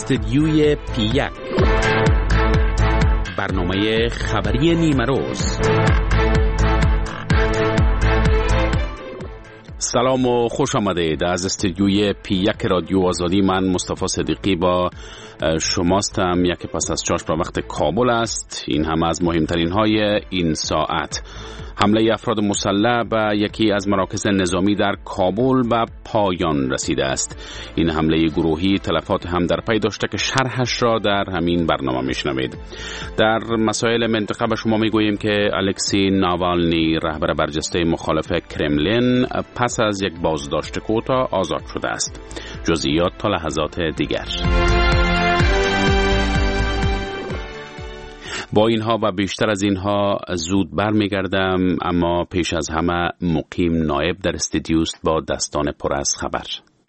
استدیوی پی1 برنامه خبری نیمروز. سلام و خوش آمدید. از استدیوی پی1 رادیو آزادی من مصطفی صدیقی با شماستم. یک پس از چاش به وقت کابل است. این هم از مهمترین های این ساعت. حمله افراد مسلح به یکی از مراکز نظامی در کابل به پایان رسیده است. این حمله گروهی تلفات هم در پی داشته که شرحش را در همین برنامه میشنوید. در مسائل منطقه به شما میگوییم که الکسی ناوالنی رهبر برجسته مخالف کرملین پس از یک بازداشت کوتاه آزاد شده است. جزئیات تا لحظات دیگر. با اینها و بیشتر از اینها زود برمیگردم، اما پیش از همه مقیم نایب در استودیوست با دستان پر از خبر.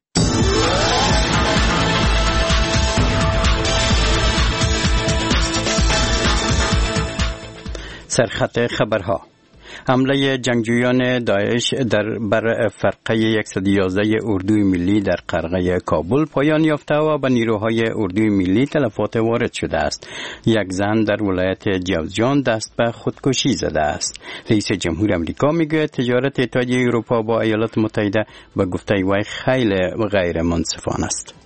سرخط خبرها: حمله جنگجویان داعش بر فرقه 111 اردوی ملی در قرغه کابل پایان یافته و به نیروهای اردوی ملی تلفات وارد شده است. یک زن در ولایت جوزجان دست به خودکشی زده است. رئیس جمهور آمریکا میگوید تجارت اتحادیه اروپا با ایالات متحده به گفته وی خیلی غیر منصفانه است.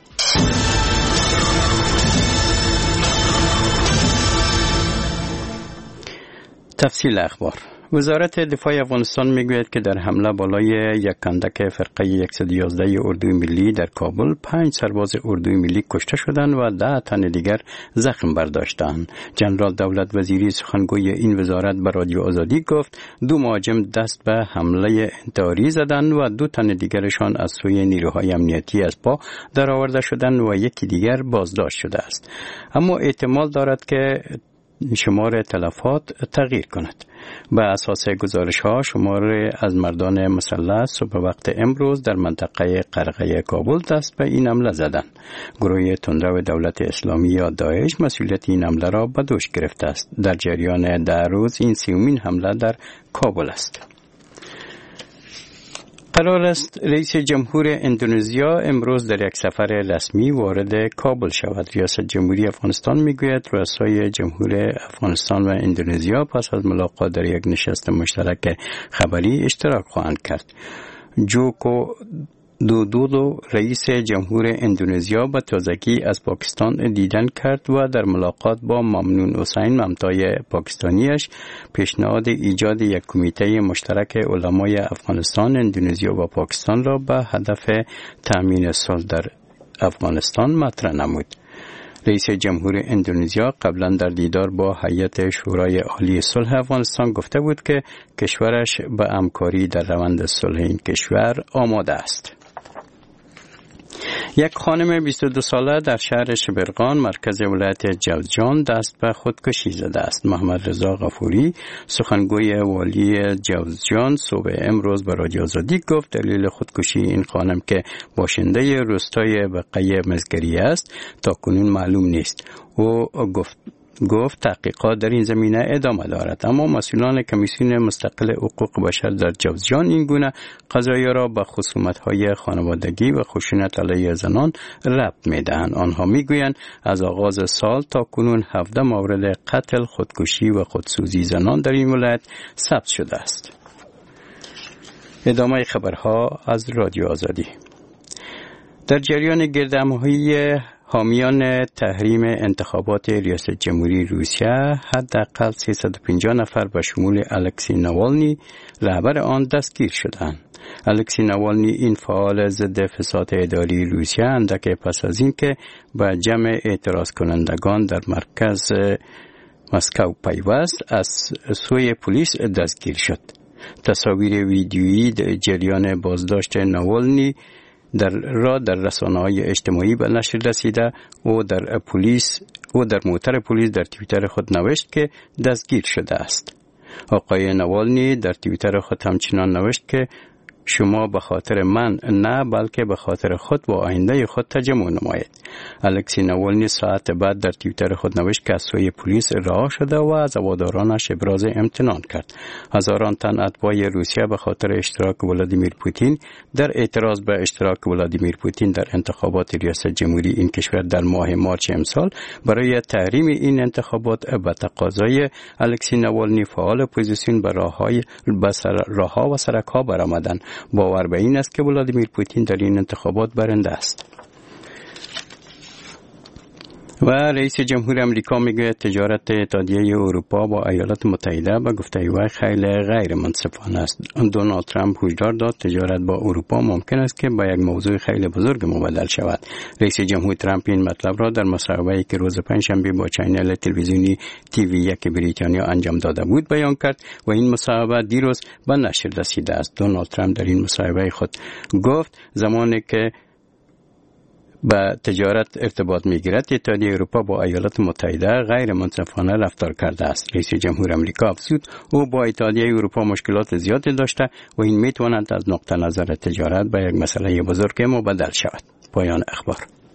تفصیل اخبار: وزارت دفاع افغانستان میگوید که در حمله بالای یک کندک فرقه 111 اردوی ملی در کابل 5 سرباز اردوی ملی کشته شدند و 10 تن دیگر زخم برداشتند. جنرال دولت وزیری سخنگوی این وزارت به رادیو آزادی گفت 2 مهاجم دست به حمله انتحاری زدند و 2 تن دیگرشان از سوی نیروهای امنیتی از پا درآورده شدند و یکی دیگر بازداشت شده است. اما احتمال دارد که شمار تلفات تغییر کند. به اساس گزارش ها شمار از مردان مسلح صبح وقت امروز در منطقه قرغه کابل دست به این حمله زدند. گروه تندرو دولت اسلامی یا داعش مسئولیت این حمله را به دوش گرفته است. در جریان 10 روز این 30مین حمله در کابل است. قرار است رئیس جمهور اندونزیا امروز در یک سفر رسمی وارد کابل شود. ریاست جمهوری افغانستان میگوید رؤسای جمهور افغانستان و اندونزیا پس از ملاقات در یک نشست مشترک خبری اشتراک خواهند کرد. جوکو دودو رئیس جمهور اندونزیا به تازگی از پاکستان دیدن کرد و در ملاقات با ممنون حسین ممتای پاکستانیش پیشنهاد ایجاد یک کمیته مشترک علمای افغانستان، اندونزیا و پاکستان را به هدف تأمین صلح در افغانستان مطرح نمود. رئیس جمهور اندونزیا قبلا در دیدار با هیئت شورای عالی صلح افغانستان گفته بود که کشورش به همکاری در روند صلح این کشور آماده است. یک خانم 22 ساله در شهر شبرغان مرکز ولایت جوزجان دست به خودکشی زده است. محمد رضا غفوری سخنگوی والی جوزجان صبح امروز به رادیو آزادی گفت دلیل خودکشی این خانم که باشنده روستای بقیه مزگری است تا کنون معلوم نیست. او گفت تحقیقات در این زمینه ادامه دارد، اما مسئولان کمیسیون مستقل حقوق بشر در جوزجان این گونه قضایا را به خصومت‌های خانوادگی و خشونت علیه زنان ربط می‌دهند. آنها می‌گویند از آغاز سال تا کنون 17 مورد قتل، خودکشی و خودسوزی زنان در این ولایت ثبت شده است. ادامه خبرها از رادیو آزادی. در جریان گردهمایی حامیان تحریم انتخابات ریاست جمهوری روسیه حداقل 350 نفر به شمول الکسی ناوالنی رهبر آن دستگیر شدند. الکسی ناوالنی این فعال ضد فساد اداری روسیه اندک پس از این که به جمع اعتراض کنندگان در مرکز مسکو پیوست از سوی پلیس دستگیر شد. تصاویر ویدیویی جریان بازداشت ناوالنی در رسانه‌های اجتماعی به نشر رسیده. او در موتر پلیس در توییتر خود نوشت که دستگیر شده است. آقای ناوالنی در توییتر خود همچنان نوشت که شما به خاطر من نه بلکه به خاطر خود و آینده خود تجمع نمایید. الکسی ناوالنی ساعت بعد در توییتر خود نوشت که از سوی پلیس رها شده و از هوادارانش ابراز امتنان کرد. هزاران تن اتباع روسیه به خاطر اشتراک ولادیمیر پوتین در اعتراض به اشتراک ولادیمیر پوتین در انتخابات ریاست جمهوری این کشور در ماه مارچ امسال برای تحریم این انتخابات به تقاضای الکسی ناوالنی فعال اپوزیسیون به راهها و سرک‌ها برآمدند. باور به این است که ولادیمیر پوتین در این انتخابات برنده است. و رئیس جمهور امریکا میگوید تجارت اتحادیه اروپا با ایالات متحده به گفته او خیلی غیر منصفانه است. دونالد ترامپ هشدار داد تجارت با اروپا ممکن است که با یک موضوع خیلی بزرگ مبدل شود. رئیس جمهور ترامپ این مطلب را در مصاحبه‌ای که روز پنجشنبه با چینل تلویزیونی TV1 بریتانیا انجام داده بود بیان کرد و این مصاحبه دیروز به نشر رسیده است. دونالد ترامپ در این مصاحبه خود گفت زمانی که با تجارت ارتباط میگیرد اتحادیه اروپا با ایالات متحده غیر منصفانه رفتار کرده است. رئیس جمهور امریکا افزود او با اتحادیه اروپا مشکلات زیادی داشته و این میتواند از نقطه نظر تجارت به یک مسئله بزرگ مبدل شود. پایان اخبار.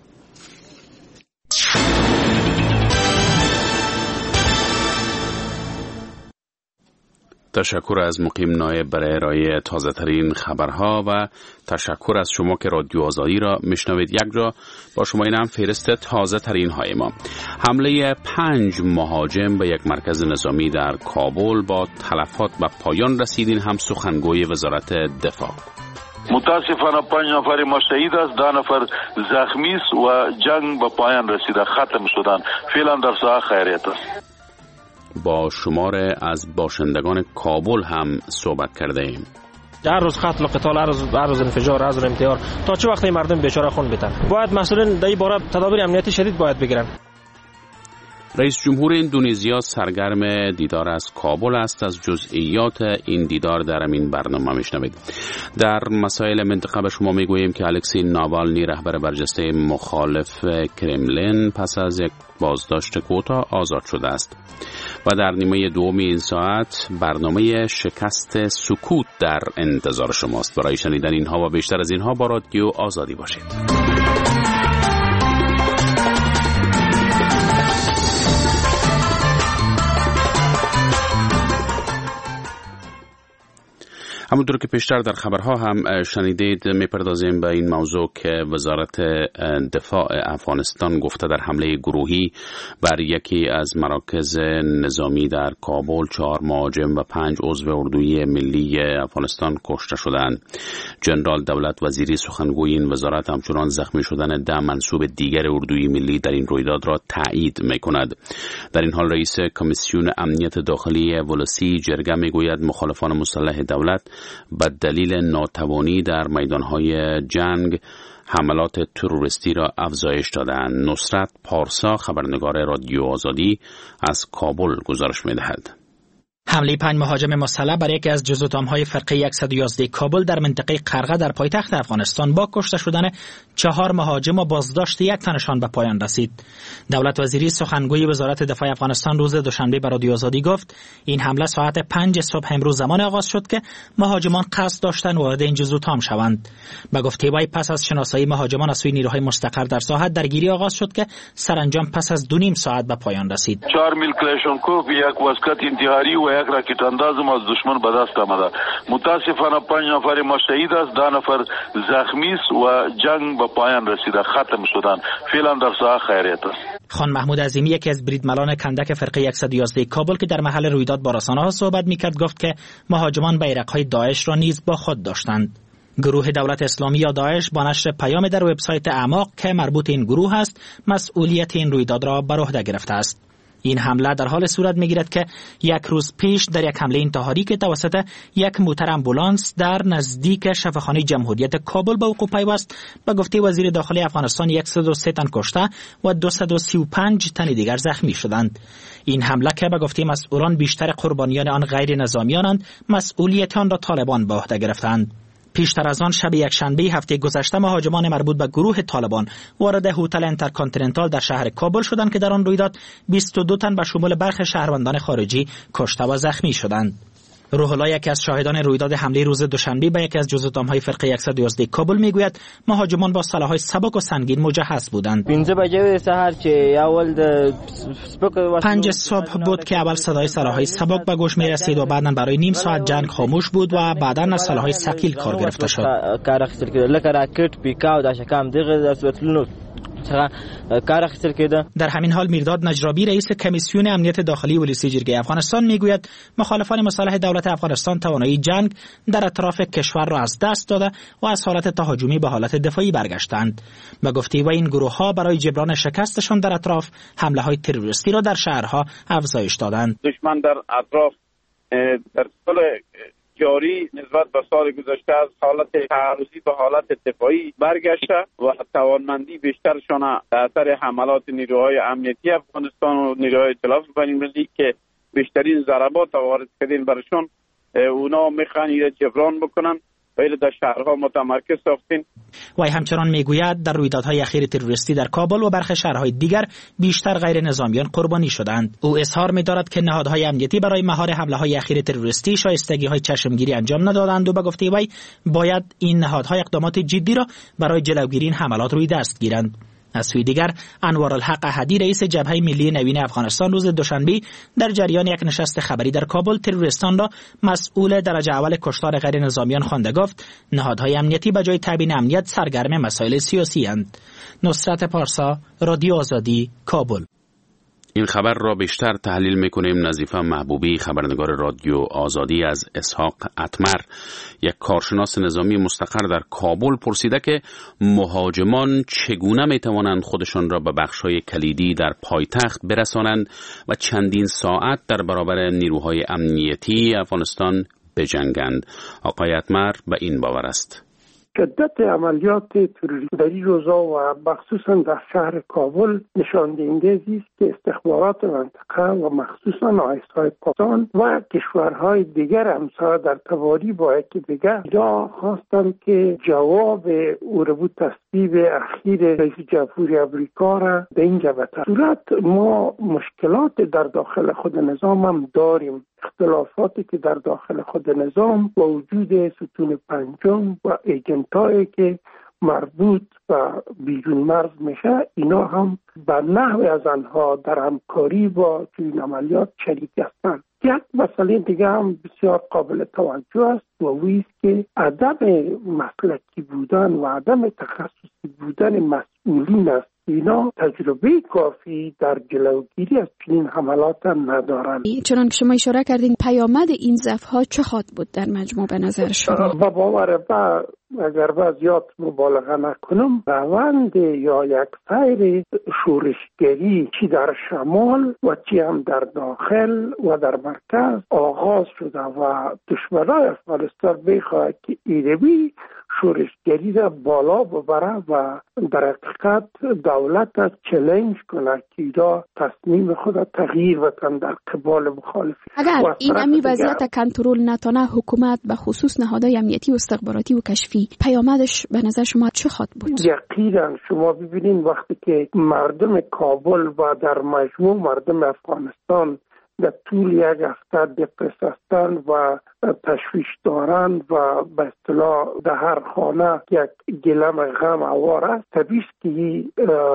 تشکر از مقیم نایب برای ارائه تازه ترین خبرها و تشکر از شما که رادیو آزادی را میشنوید. یک جا با شما این هم فهرست تازه ترین های ما. حمله 5 مهاجم به یک مرکز نظامی در کابل با تلفات به پایان رسید. این هم سخنگوی وزارت دفاع. متاسفانه 5 نفر ما شهید است، 10 نفر زخمی است و جنگ به پایان رسیده، ختم شدن. فعلا در ساحه خیریت است. با شمار از باشندگان کابل هم صحبت کرده ایم. هر روز قتل و قتال، هر روز انفجار، هر روز انتحار، تا چه وقت مردم بیچاره خون بیتن؟ باید مسئولین در این باره تدابیر امنیتی شدید باید بگیرن. رئیس جمهور اندونزیا سرگرم دیدار از کابل است. از جزئیات این دیدار در این برنامه میشنوید. در مسائل منطقه به شما میگوییم که الکسی ناوالنی رهبر برجسته مخالف کرملین پس از یک بازداشت کوتاه آزاد شده است. و در نیمه دوم این ساعت برنامه شکست سکوت در انتظار شماست. برای شنیدن اینها و بیشتر از اینها با رادیو آزادی باشید. همونطور که پیشتر در خبرها هم شنیدید میپردازیم به این موضوع که وزارت دفاع افغانستان گفته در حمله گروهی بر یکی از مراکز نظامی در کابل 4 مهاجم و 5 عضو اردوی ملی افغانستان کشته شدند. جنرال دولت وزیری سخنگوی این وزارت همچنان زخمی شدن 10 منصوب دیگر اردوی ملی در این رویداد را تایید میکند. در این حال رئیس کمیسیون امنیت داخلی ولسی جرگه میگوید مخالفان مسلح دولت به دلیل ناتوانی در میدانهای جنگ حملات تروریستی را افزایش دادند. نصرت پارسا خبرنگار رادیو آزادی از کابل گزارش می‌دهد. حمله 5 مهاجم مسلح بر یکی از جزءاتم‌های فرقه 111 کابل در منطقه قرغه در پایتخت افغانستان با کشته شدن 4 مهاجم و بازداشت 1 تنشان به پایان رسید. دولت وزیری سخنگوی وزارت دفاع افغانستان روز دوشنبه به رادیو آزادی گفت این حمله ساعت 5 صبح امروز زمان آغاز شد که مهاجمان قصد داشتند وارد این جزءاتم شوند. به گفته وی پس از شناسایی مهاجمان از سوی نیروهای مستقر در ساحت درگیری آغاز شد که سرانجام پس از 2.5 ساعت به پایان رسید. 4 میل کلاشینکوف، یک واسکت انتحاری و یک راکت انداز از دشمن به دست آمده. متاسفانه 5 نفر ما شهید است، 10 نفر زخمی است و جنگ به پایان رسیده، ختم شدن. فعلا در ساحه خیریت است. خان محمود عظیمی یکی از بریدملان کندک فرقه 111 کابل که در محل رویداد با رسانه‌ها صحبت می‌کرد گفت که مهاجمان بیرق‌های داعش را نیز با خود داشتند. گروه دولت اسلامی یا داعش با نشر پیام در وبسایت اعماق که مربوط این گروه است مسئولیت این رویداد را بر عهده گرفته است. این حمله در حال صورت می‌گیرد که 1 روز پیش در یک حمله انتحاری که توسط یک موتر آمبولانس در نزدیک شفاخانه جمهوریت کابل به وقوع پیوست به گفته وزیر داخلی افغانستان 103 تن کشته و 235 تن دیگر زخمی شدند. این حمله که به گفته مسئولان بیشتر قربانیان آن غیر نظامیانند، مسئولیت آن را طالبان به عهده گرفتند. پیشتر از آن شب یکشنبه هفته گذشته مهاجمان مربوط به گروه طالبان وارد هتل انترکانتیننتال در شهر کابل شدند که در آن رویداد 22 تن به شمول برخی شهروندان خارجی کشته و زخمی شدند. روح الله، یکی از شاهدان رویداد حمله روز دوشنبه به یکی از جزء فرقه 111 کابل میگوید مهاجمان با سلاح‌های سبک و سنگین مجهز بودند. 5 صبح بود که اول صدای سلاح‌های سبک به گوش می‌رسید و بعداً برای نیم ساعت جنگ خاموش بود و بعداً از سلاح‌های ثقیل کار گرفته شد. در همین حال میرداد نجرابی، رئیس کمیسیون امنیت داخلی ولسی جرگه افغانستان میگوید مخالفان مصالح دولت افغانستان توانایی جنگ در اطراف کشور را از دست داده و از حالت تهاجمی به حالت دفاعی برگشتند. به گفته و این گروه ها برای جبران شکستشان در اطراف حمله های تروریستی را در شهرها افزایش دادند. دشمن در اطراف در سال جاری نسبت به سال گذشته از حالت تعرضی به حالت دفاعی برگشته و توانمندی بیشترشان اثر حملات نیروهای امنیتی افغانستان و نیروهای ائتلاف بین‌المللی که بیشترین ضربات وارد کردن برشون اونا میخوان جبران بکنن و در شهرها متمرکز ساختین. وی همچنان میگوید در رویدادهای اخیر تروریستی در کابل و برخی شهرهای دیگر بیشتر غیر نظامیان قربانی شدند. او اظهار می‌دارد که نهادهای امنیتی برای مهار حمله‌های اخیر تروریستی شایستگی‌های چشمگیری انجام ندادند و به گفته وی باید این نهادها اقدامات جدی را برای جلوگیری این حملات روی دست گیرند. از سوی دیگر انوارالحق احدی، رئیس جبهه ملی نوین افغانستان، روز دوشنبه در جریان یک نشست خبری در کابل تروریستان را مسئول درجه اول کشتار غیر نظامیان خوانده. گفت نهادهای امنیتی به جای تامین امنیت سرگرم مسائل سیاسی اند. نصرت پارسا، رادیو آزادی، کابل. این خبر را بیشتر تحلیل میکنیم. نظیفه محبوبی، خبرنگار رادیو آزادی، از اسحاق اتمر، یک کارشناس نظامی مستقر در کابل، پرسیده که مهاجمان چگونه میتوانند خودشان را به بخش‌های کلیدی در پایتخت برسانند و چندین ساعت در برابر نیروهای امنیتی افغانستان بجنگند. آقای اتمر به این باور است. شدت عملیات تروریستی در این روزا و مخصوصا در شهر کابل نشان دهنده است که استخبارات منطقه و مخصوصا آیس‌های پاکستان و کشورهای دیگر همسایه در توالی با یکی دیگر خواستند که جواب او تصویب اخیر رئیس جمهوری امریکا را به این جبهه صورت. ما مشکلات در داخل خود نظام هم داریم، اختلافاتی که در داخل خود نظام با وجود ستون پنجم و ایجنتایی که مربوط به بیرون مرز میشه، اینا هم به نحو از آنها در همکاری با این عملیات شریک هستند. یک مسئله دیگه هم بسیار قابل توجه است و اویست که عدم مسلکی بودن و عدم تخصصی بودن مسئولین است. اینا تجربه کافی در جلوگیری از چنین حملات هم ندارند. چنان که شما اشاره کردین، پیامد این ضعف‌ها چه خواهد بود در مجموع به نظر شما؟ با باور اگر زیاد مبالغه نکنم، روند یا یک سیر شورشگری چی در شمال و چی هم در داخل و در مرکز آغاز شده و دشمنان افغانستان بخواهد که ایروی شورشگری را بالا ببره و در حقیقت دولت را چالش کنه که ایرا تصمیم خود را تغییر بکنه در قبال مخالفین. اگر این امی وضعیت کنترل نتانه حکومت به خصوص نهادهای امنیتی و استخباراتی و کشفی، پیامدش به نظر شما چه خواهد بود؟ یقینا شما ببینید وقتی که مردم کابل و در مجموع مردم افغانستان در طول یک هفته دپرس هستند و تشویش دارند و به اصطلاح در هر خانه یک گلم غم آوار است، طبیعی است که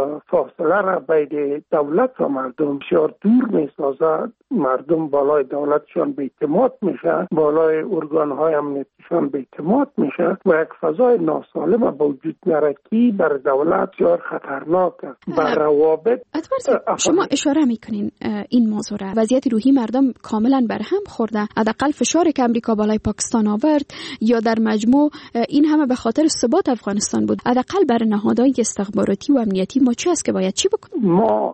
فاصله را بین دولت و مردم بسیار دور می‌سازد. مردم بالای دولتشان بی‌اعتماد میشه، بالای ارگان‌های امنیتیشان بی‌اعتماد میشه و یک فضای ناسالم به وجود میاد که بر دولت بسیار خطرناک است. بر روابط شما اشاره میکنین این موضوع را، وضعیت روحی مردم کاملا برهم خورده. حداقل فشاری که امریکا بالای پاکستان آورد یا در مجموع این همه به خاطر ثبات افغانستان بود. حداقل بر نهادهای استخباراتی و امنیتی ما چی است که باید چی بکنیم؟ ما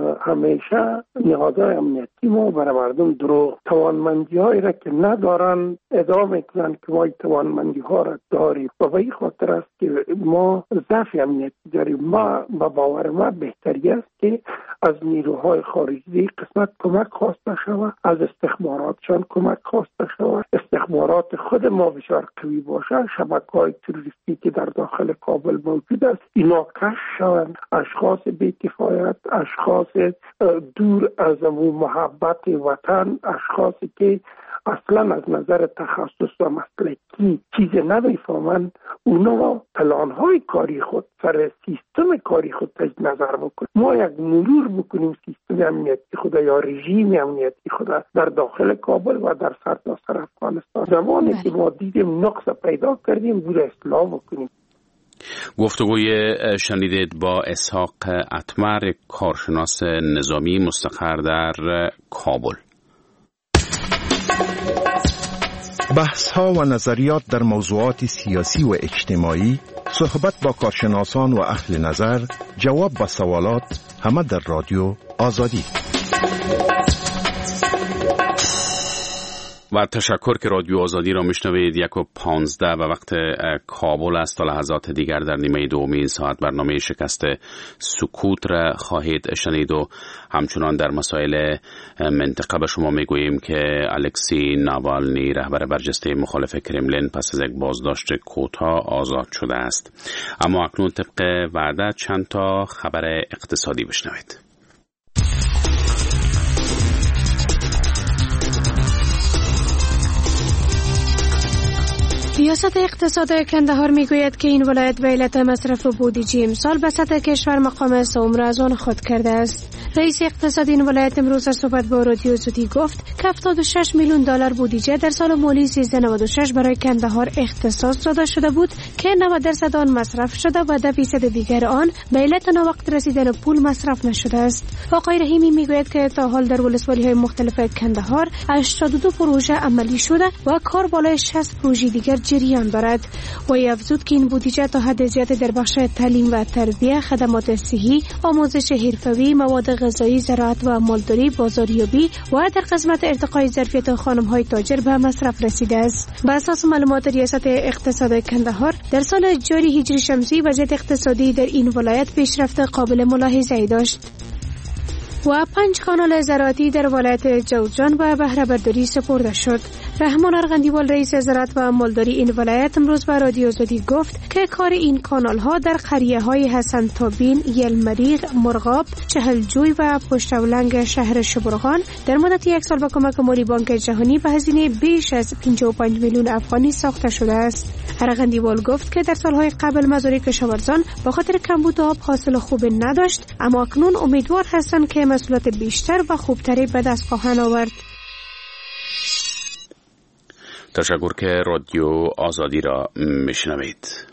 همیشه نهادهای امنیتی ما برای مردم دروغ توانمندی‌هایی را که ندارن ادامه کنن که ما توانمندی‌ها را داریم و به این خاطر است که ما ضعف امنیتی داریم. ما با باور ما بهتری است که از نیروهای خارجی قسمت کمک خواسته شود، از استخباراتشان کمک خواسته شود، استخبارات خود ما بسیار قوی باشه، شبکه‌های تروریستی که در داخل کابل موجود است اینا کشف شوند، اشخاص بی‌کفایت، اشخاص دور از محبت وطن، اشخاصی که اصلا از نظر تخصص و مسلکی چیز نمیفهمند، اونا پلان‌های کاری خود سر سیستم کاری خود تجدید نظر بکنن. ما یک مرور بکنیم سیستم امنیتی خود یا رژیم امنیتی خود در داخل کابل و در سرتاسر افغانستان. زمانی که ما دیدیم نقص پیدا کردیم بود اصلاح بکنیم. گفتگوی شنیدید با اسحاق اتمر، کارشناس نظامی مستقر در کابل. بحث‌ها و نظریات در موضوعات سیاسی و اجتماعی، صحبت با کارشناسان و اهل نظر، جواب به سوالات، همه در رادیو آزادی. و تشکر که رادیو آزادی را میشنوید. 1:15 و وقت کابل است. تا لحظات دیگر در نیمه دومین ساعت برنامه شکست سکوت را خواهید شنید و همچنان در مسائل منطقه به شما میگوییم که الکسی ناوالنی، رهبر برجسته مخالف کرملین، پس از یک بازداشت کوتاه آزاد شده است. اما اکنون طبق وعده چند تا خبر اقتصادی بشنوید. ریاست اقتصاد کندهار میگوید که این ولایت به علت مصرف بودجه امسال به سطح کشور مقام سوم را از آن خود کرده است. رئیس اقتصاد این ولایت امروز از صحبت با رادیو آزادی گفت که 76 میلیون دلار بودجه در سال مالی 1396 برای کندهار اختصاص داده شده بود که 90% آن مصرف شده و 10% دیگر آن به علت ناوقت رسیدن پول مصرف نشده است. آقای رحیمی میگوید که تا حال در ولسوالی‌های مختلف کندهار 82 پروژه عملی شده و کار بالای 60 پروژه دیگر جریان دارد. و افزود که این بودجه تا حد زیادی در بخش تعلیم و تربیت، خدمات صحی، آموزش حرفه‌ای، مواد غذایی، زراعت و مالداری، بازاریابی و در قسمت ارتقای ظرفیت خانم‌های تاجر به مصرف رسیده است. بر اساس معلومات ریاست اقتصاد کندهار در سال جاری هجری شمسی وضعیت اقتصادی در این ولایت پیشرفت قابل ملاحظه‌ای داشت. و 5 کانال زراعتی در ولایت جوزجان و بهره برداری سپرده شد. رحمان ارغندیوال، رئیس زراعت و مالداری این ولایت، امروز به رادیو آزادی گفت که کار این کانال ها در قریه های حسن تابین، یلمریغ، مرغاب، چهلجوی و پشتولنگ شهر شبرغان در مدت 1 سال با کمک مالی بانک جهانی به هزینه بیش از 55 میلیون افغانی ساخته شده است. ارغندیوال گفت که در سالهای قبل مزارع کشاورزان به خاطر کمبود آب حاصل خوب نداشت، اما اکنون امیدوار هستند که محصولات بیشتر و خوبتری به دست خواهند آورد. تشکر که رادیو آزادی را میشنوید.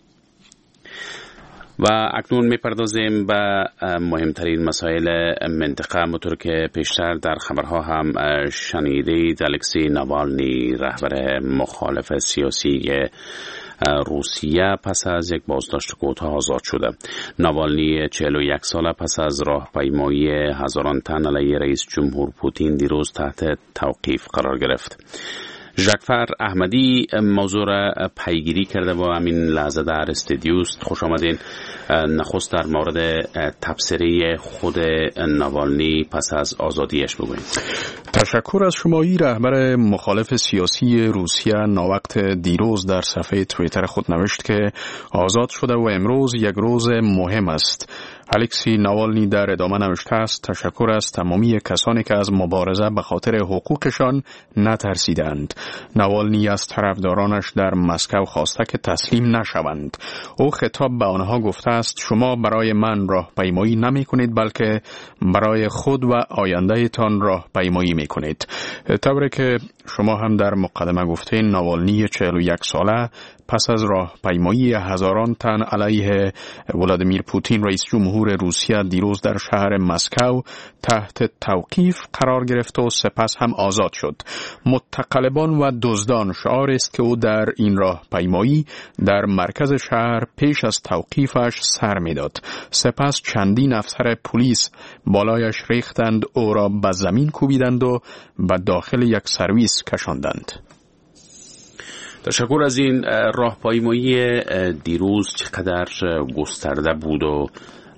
و اکنون میپردازیم به مهمترین مسائل منطقه. همونطور که پیشتر در خبرها هم شنیدید، الکسی ناوالنی، رهبر مخالف سیاسی روسیه، پس از یک بازداشت کوتاه آزاد شده. ناوالنی 41 ساله پس از راهپیمایی هزاران تن علیه رئیس جمهور پوتین دیروز تحت توقیف قرار گرفت. ژاکفر احمدی موضوع را پیگیری کرده و همین لحظه در استودیو است. خوش آمدین. نخست در مورد تبصره خود ناوالنی پس از آزادیش بگویید. تشکر از شمایی. رهبر مخالف سیاسی روسیه ناوقت دیروز در صفحه توییتر خود نوشت که آزاد شده و امروز یک روز مهم است. الکسی ناوالنی در ادامه نوشته است: تشکر از تمامی کسانی که از مبارزه به خاطر حقوقشان نترسیدند. ناوالنی از طرفدارانش در مسکو خواسته که تسلیم نشوند. او خطاب به آنها گفته است: شما برای من راهپیمایی نمی کنید، بلکه برای خود و آینده تان راهپیمایی می کنید. طوری که شما هم در مقدمه گفتین، ناوالنی 41 ساله پس از راهپیمایی هزاران تن علیه ولادیمیر پوتین رئیس جمهور روسیه دیروز در شهر مسکو تحت توقیف قرار گرفت و سپس هم آزاد شد. متقلبان و دزدان شعار است که او در این راهپیمایی در مرکز شهر پیش از توقیفش سر میداد. سپس چندین افسر پلیس بالایش ریختند، او را به زمین کوبیدند و به داخل یک سرویس کشاندند. تشکر از این راهپیمایی دیروز چقدر گسترده بود و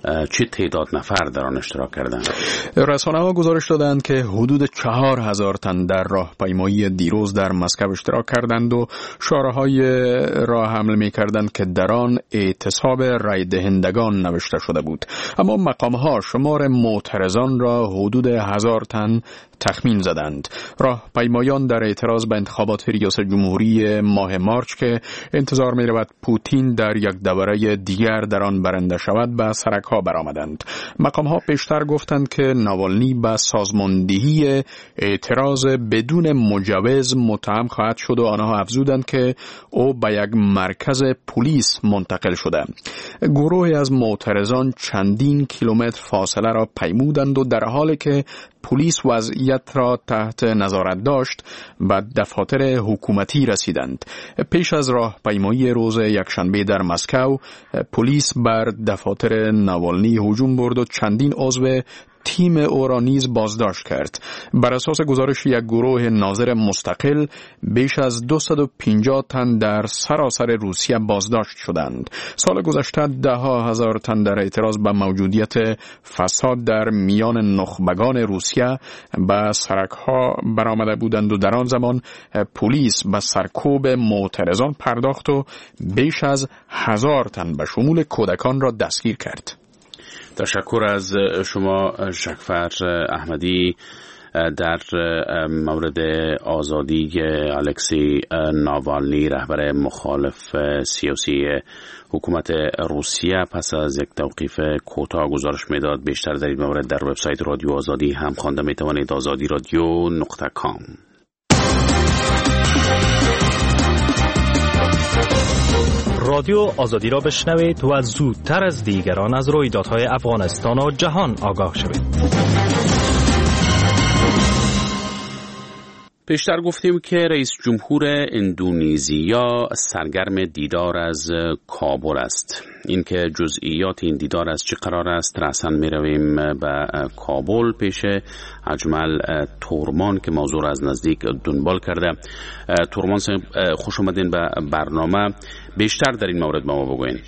چه تعداد نفر در آن اشتراک کردند؟ رسانه‌ها گزارش دادند که حدود 4000 تن در راهپیمایی دیروز در مسکو اشتراک کردند و شعارهای را حمل می‌کردند که در آن اعتصاب رای دهندگان نوشته شده بود. اما مقام‌ها شمار معترضان را حدود 1000 تن تخمین زدند. راهپیمایان در اعتراض به انتخابات ریاست جمهوری ماه مارچ که انتظار می رود پوتین در یک دوره دیگر در آن برنده شود به سرک‌ها برآمدند. مقام‌ها پیشتر گفتند که ناوالنی به سازماندهی اعتراض بدون مجوز متهم خواهد شد و آنها افزودند که او به یک مرکز پلیس منتقل شده. گروهی از معترضان چندین کیلومتر فاصله را پیمودند و در حالی که پلیس وضعیت را تحت نظارت داشت به دفاتر حکومتی رسیدند. پیش از راهپیمایی روز یکشنبه در مسکو، پلیس بر دفاتر ناوالنی هجوم برد و چندین عضو تیم او را نیز بازداشت کرد. بر اساس گزارش یک گروه ناظر مستقل، بیش از 250 تن در سراسر روسیه بازداشت شدند. سال گذشته 10,000 تن در اعتراض به موجودیت فساد در میان نخبگان روسیه به سرک‌ها برآمده بودند و در آن زمان پلیس به سرکوب معترضان پرداخت و بیش از 1000 تن به شمول کودکان را دستگیر کرد. تشکر از شما شکفر احمدی. در مورد آزادی الکسی ناوالنی، رهبر مخالف سیاسی حکومت روسیه، پس از یک توقیف کوتاه گزارش میداد. بیشتر در این مورد در وبسایت رادیو آزادی هم خوانده میتوانید، azadiradyo.com. رادیو آزادی را بشنوید و زودتر از دیگران از رویدادهای افغانستان و جهان آگاه شوید. پیشتر گفتیم که رئیس جمهور اندونزیا سرگرم دیدار از کابل است. اینکه جزئیات این دیدار از چه قرار است، رأساً می رویم به کابل پیش اجمل تورمان که موضوع را از نزدیک دنبال کرده. تورمان خوش آمدین به برنامه. بیشتر در این مورد با ما بگوین.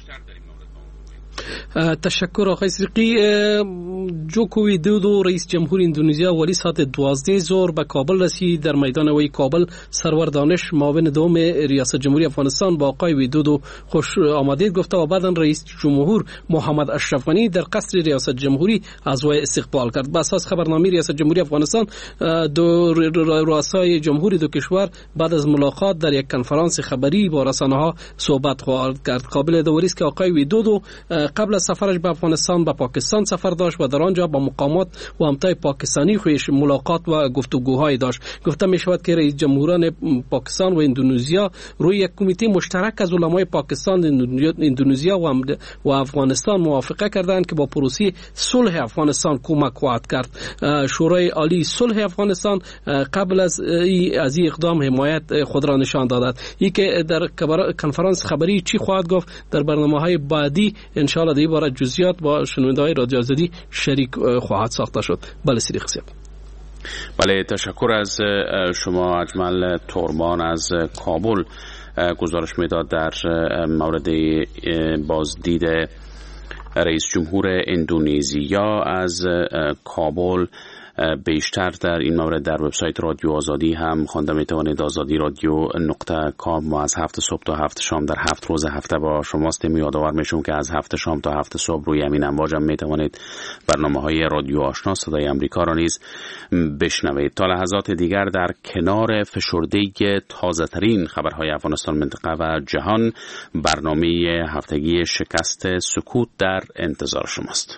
تشکر آقای صدیقی. جوکو ویدودو رئیس جمهور اندونزیا ولی ساعت 12 ظهر به کابل رسید. در میدان وی کابل سرور دانش معاون دوم ریاست جمهوری افغانستان با آقای ویدودو خوش آمدید گفته و بعداً رئیس جمهور محمد اشرف غنی در قصر ریاست جمهوری از وی استقبال کرد. به اساس خبرنامه ریاست جمهوری افغانستان، دو رؤسای جمهوری دو کشور بعد از ملاقات در یک کنفرانس خبری با رسانه‌ها صحبت خواهند کرد. قابل داوری است که آقای ویدودو قبل از سفرش به افغانستان به پاکستان سفر داشت و در آنجا با مقامات و همتای پاکستانی خویش ملاقات و گفتگوهای داشت. گفته می شود که رئیس جمهوران پاکستان و اندونزیا روی یک کمیته مشترک از علمای پاکستان، اندونزیا و افغانستان موافقه کردند که با پروسه صلح افغانستان کمک خواهد کرد. شورای عالی صلح افغانستان قبل از این اقدام حمایت خود را نشان داد. این که در کنفرانس خبری چی خواهد گفت در برنامه‌های بعدی ان شاء الله دیگه جزئیات با شنونده‌های رادیو آزادی شریک خواهد ساخته شد. بله صدیق صاحب. بله تشکر از شما اجمل تورمان از کابل. گزارش میداد در مورد بازدید رئیس جمهور اندونزیا از کابل. بیشتر در این مورد در وبسایت رادیو آزادی هم خوانده میتوانید. azadiradyo.com. ما از 7 صبح تا 7 شام در 7 روز هفته با شماستیم. یادآور میشم که از 7 شام تا 7 صبح روی همین امواج هم میتوانید برنامه‌های رادیو آشنا صدای آمریکا را نیز بشنوید. تا لحظات دیگر در کنار فشرده تازه ترین خبرهای افغانستان، منطقه و جهان، برنامه هفتگی شکست سکوت در انتظار شماست.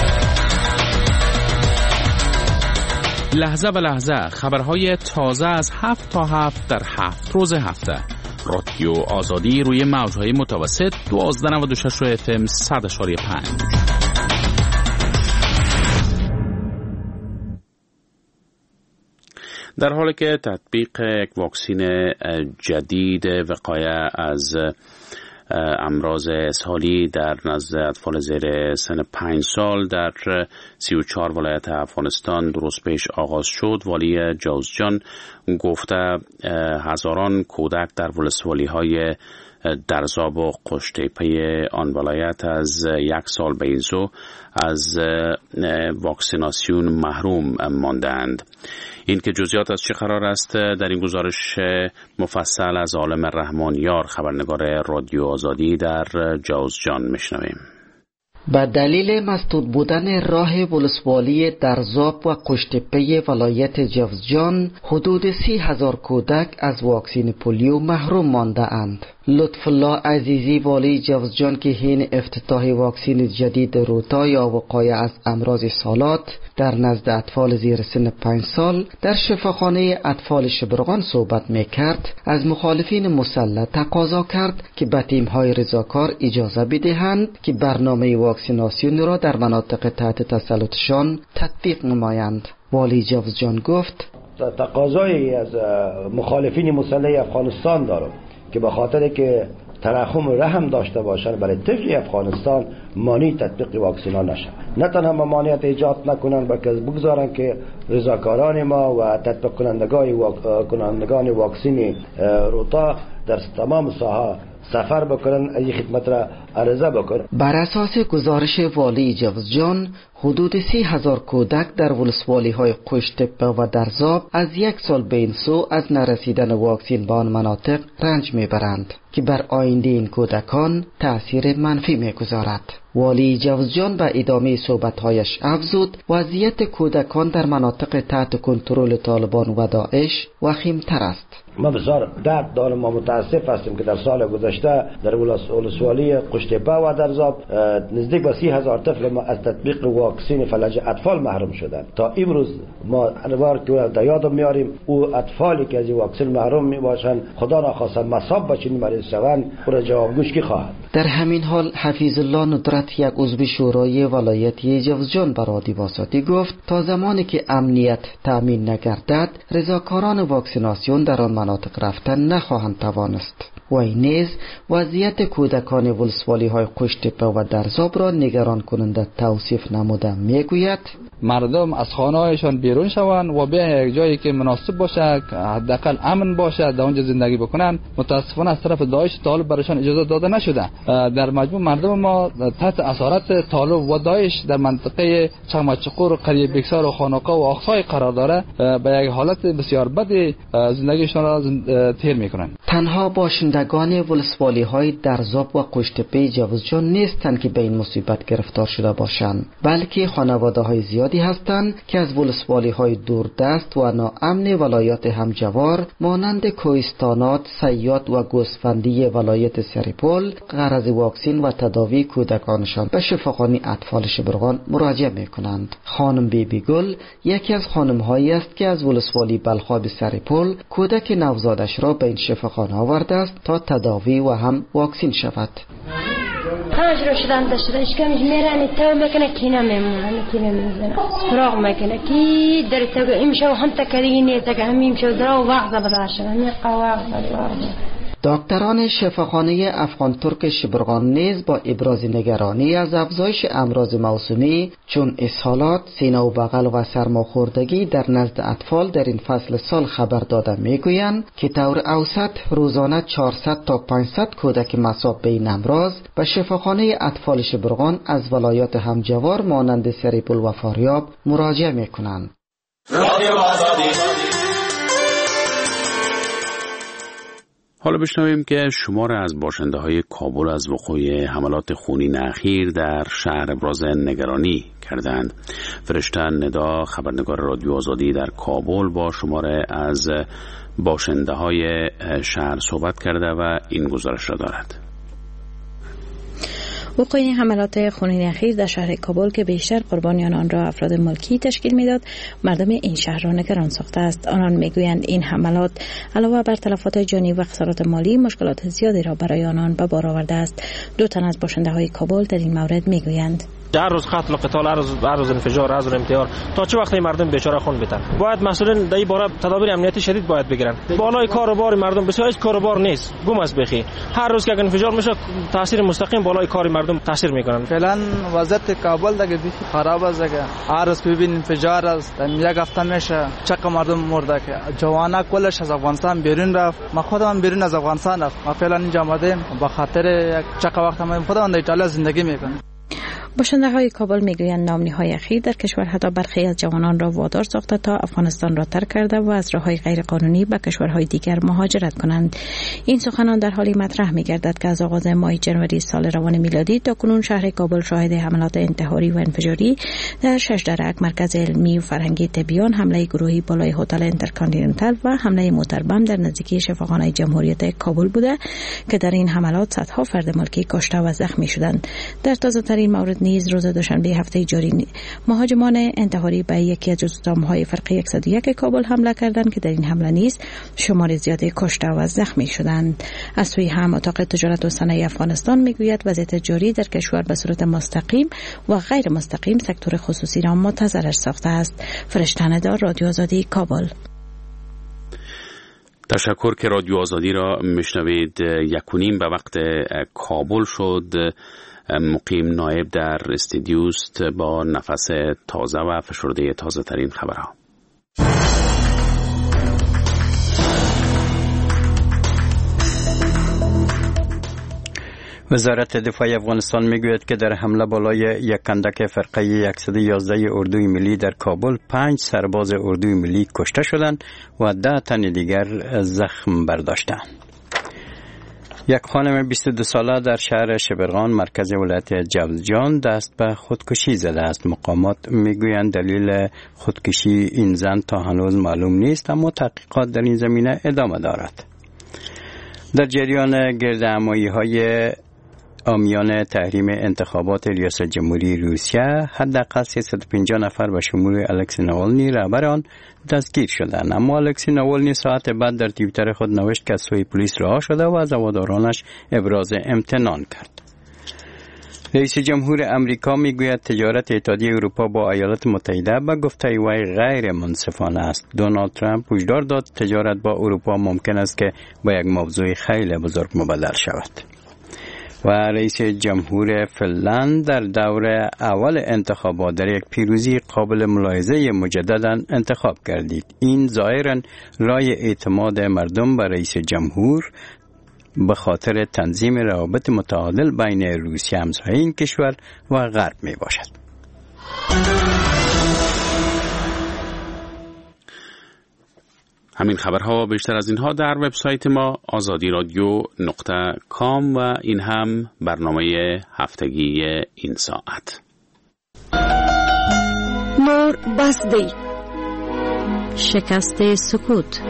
لحظه به لحظه خبرهای تازه از 7 تا 7 در 7 روز هفته. رادیو آزادی روی موجهای متوسط 1296 و FM 100.5. در حالی که تطبیق یک واکسین جدید وقایع از امراض اسهالی در نزد اطفال زیر سن 5 سال در 34 ولایت افغانستان درست پیش آغاز شد، والی جوزجان گفته هزاران کودک در ولسوالی‌های درزاب و قشتیپه آن ولایت از 1 سال به این سو از واکسیناسیون محروم ماندند. این که جزئیات از چه قرار است در این گزارش مفصل از عالم رحمانیار خبرنگار رادیو آزادی در جوزجان میشنویم. به دلیل مسدود بودن راه ولسوالی درزاب و قشتیپه ولایت جوزجان حدود 30,000 کودک از واکسین پولیو محروم مانده اند. لطف الله عزیزی والی جوزجان که حین افتتاح واکسین جدید روتا یا وقایه از امراض سالات در نزد اطفال زیر سن 5 سال در شفاخانه اطفال شبرغان صحبت میکرد، از مخالفین مسلح تقاضا کرد که به تیم‌های رضاکار اجازه بدهند که برنامه واکسیناسیون را در مناطق تحت تسلطشان تطبیق نمایند. والی جوزجان گفت تقاضایی از مخالفین مسلح افغانستان دارم که به خاطر که ترحم و رحم داشته باشند برای طفل افغانستان مانع تطبیق واکسینا نشه. نه تنها ممانعت ایجاد نکنن بلکه بگذارن که رضاکاران ما و تطبیق کنندگان واکسین روتا در تمام ساحه سفر بکنن، این خدمت را عرضه بکنن. بر اساس گزارش والی جوزجان حدود 30,000 کودک در ولسوالی های قشتیپه و درزاب از 1 سال به این سو از نرسیدن واکسین به آن مناطق رنج میبرند که بر آینده این کودکان تأثیر منفی میگذارد. والی جوزجان به ادامه صحبت‌هایش افزود وضعیت کودکان در مناطق تحت کنترل طالبان و داعش وخیم‌تر است. ما بسیار درد دارم و متاسف هستیم که در سال گذشته در ولسوالی قشتیپه و درزاب نزدیک به 30,000 طفل ما از تطبیق واکسین فلج اطفال محروم شدند. تا امروز ما انوار که در یادم میاریم او اطفالی که از واکسن محروم میباشند خدا نخواسته مصاب بچین مریض شوند او جوابگوش کی خواهد؟ در همین حال حفیظ الله ندرت یک عضو شورای ولایتی جوزجان به رادیو آزادی گفت تا زمانی که امنیت تامین نگردد رضاکاران واکسیناسیون در آن مناطق رفتن نخواهند توانست. و این نیز وضعیت کودکان ولسوالی های قشتیپه و درزاب را نگران کننده توصیف نموده میگوید مردم از خانه هایشان بیرون شوند و بیاین یک جایی که مناسب باشه، حداقل امن باشه، در اونجا زندگی بکنن. متاسفانه از طرف داعش طالب برایشان اجازه داده نشده. در مجموع مردم ما تحت اسارت طالب و داعش در منطقه چمچقور، قریه بکسار و خانقاه و اقصای قرار داره. به یک حالت بسیار بد زندگیشان را تیر میکنن. تنها باشندگان ولسوالی های درزاب و قشتیپه جوزجان نیستند که به این مصیبت گرفتار شده باشند، بلکه خانواده های زیادی هستند که از ولسوالی های دوردست و ناامن ولایات همجوار مانند کوهستانات، سیاد و گوسفندی ولایت سریپول غرض واکسین و تداوی کودکانشان به شفاخانه اطفال شبرغان مراجعه میکنند. خانم بیبی گل یکی از خانم هایی است که از ولسوالی بلخاب سریپول کودک نوزادش را به این شفاخانه آورده است تا تداوی و هم واکسین شود. همش رو شدن داشته اشکمش میرن تو میکنه کینا میمونه کینا میزنه فراغ میکنه کی در تو امشو هم تکرینه تک همیم شو درو وقت بداشه می قواق دکتران شفاخانه افغان ترک شبرغان نیز با ابراز نگرانی از افزایش امراض موسمی چون اسهالات، سینه و بغل و سرماخوردگی در نزد اطفال در این فصل سال خبر داده میگویند که طور اوسط روزانه 400 تا 500 کودک مصاب به این امراض به شفاخانه اطفال شبرغان از ولایات همجوار مانند سریپول و فاریاب مراجعه میکنند. حالا بشنویم که شمار از باشنده های کابل از وقوع حملات خونین اخیر در شهر ابراز نگرانی کردند. فرشته ندا خبرنگار رادیو آزادی در کابل با شمار از باشنده های شهر صحبت کرده و این گزارش را دارد. وقوع حملات خونین اخیر در شهر کابل که بیشتر قربانیان آن را افراد ملکی تشکیل میداد مردم این شهر را نگران ساخته است. آنان میگویند این حملات علاوه بر تلفات جانی و خسارات مالی مشکلات زیادی را برای آنان به بار آورده است. 2 تن از باشنده های کابل در این مورد میگویند هر روز قتل و قتال، هر روز انفجار، هر روز انتحار، تا چه وقت مردم بیچاره خون بتن؟ باید مسئولین در این باره تدابیر امنیتی شدید باید بگیرن. بالای کار و بار مردم بسیار کار و بار نیست، گم است بخی. هر روز که انفجار میشه تاثیر مستقیم بالای کار مردم تاثیر میکنن. فعلا وضعیت کابل دیگه خراب است دیگه. هر روز ببین انفجار است، یک هفته میشه چقدر مردم مرده که جوانا کلش از افغانستان بیرون رفت. ما خودم بیرون از افغانستان رفت. ما فعلا اینجا آمدیم به خاطر چقدر وقت ما خودمون در ایتالیا زندگی میکنیم. باشنده های کابل میگویند نامنی‌های اخیر در کشور حتی برخی از جوانان را وادار ساخته تا افغانستان را ترک کرده و از راه‌های غیرقانونی به کشورهای دیگر مهاجرت کنند. این سخنان در حالی مطرح می‌گردد که از آغاز ماه جنوری سال روان میلادی تا کنون شهر کابل شاهد حملات انتحاری و انفجاری در 6 درک، مرکز علمی و فرهنگی طبیان، حمله گروهی بالای هتل اینترکانتیننتال و حمله موتربم در نزدیکی شفاخانه جمهوریت کابل بوده که در این حملات صدها فرد ملکی کشته و زخمی شدند. در تازه‌ترین مورد نیز روز دوشنبه هفته جاری مهاجمان انتحاری به یکی از جزئیات فرقه 101 کابل حمله کردند که در این حمله نیز شمار زیادی کشته و زخمی شدند. از سوی هم اتاق تجارت و صنایع افغانستان میگوید وضعیت جاری در کشور به صورت مستقیم و غیر مستقیم سکتور خصوصی را متضرر ساخته است. فرشته دار، رادیو آزادی، کابل. تشکر که رادیو آزادی را میشنوید. 1:30 به وقت کابل شد. مقیم نایب در استودیوست با نفس تازه و فشرده تازه ترین خبرها. وزارت دفاع افغانستان میگوید که در حمله بالای یک کندک فرقه 111 اردوی ملی در کابل 5 سرباز اردوی ملی کشته شدند و 10 تن دیگر زخم برداشتند. یک خانم 22 ساله در شهر شبرغان مرکز ولایت جوزجان دست به خودکشی زده است. مقامات میگویند دلیل خودکشی این زن تا هنوز معلوم نیست، اما تحقیقات در این زمینه ادامه دارد. در جریان گردهمایی‌های عامیان تحریم انتخابات ریاست جمهوری روسیه حداقل 350 نفر به شمول الکسی ناوالنی رهبر آن دستگیر شدند، اما الکسی ناوالنی ساعت بعد در توییتر خود نوشت که از سوی پلیس رها شده و از هوادارانش ابراز امتنان کرد. رئیس جمهور امریکا میگوید تجارت اتحادیه اروپا با ایالات متحده به گفته وی غیر منصفانه است. دونالد ترامپ هشدار داد تجارت با اروپا ممکن است که با یک موضوع خیلی بزرگ مبدل شود. و رئیس جمهور فنلند در دور اول انتخابات در یک پیروزی قابل ملاحظه مجددا انتخاب گردید. این ظاهرا رای اعتماد مردم به رئیس جمهور به خاطر تنظیم روابط متعادل بین روسیه همسایه این کشور و غرب می باشد. همین خبرها و بیشتر از اینها در وبسایت ما azadiradyo.com و این هم برنامه هفتگی این ساعت. نور بسدی شکست سکوت.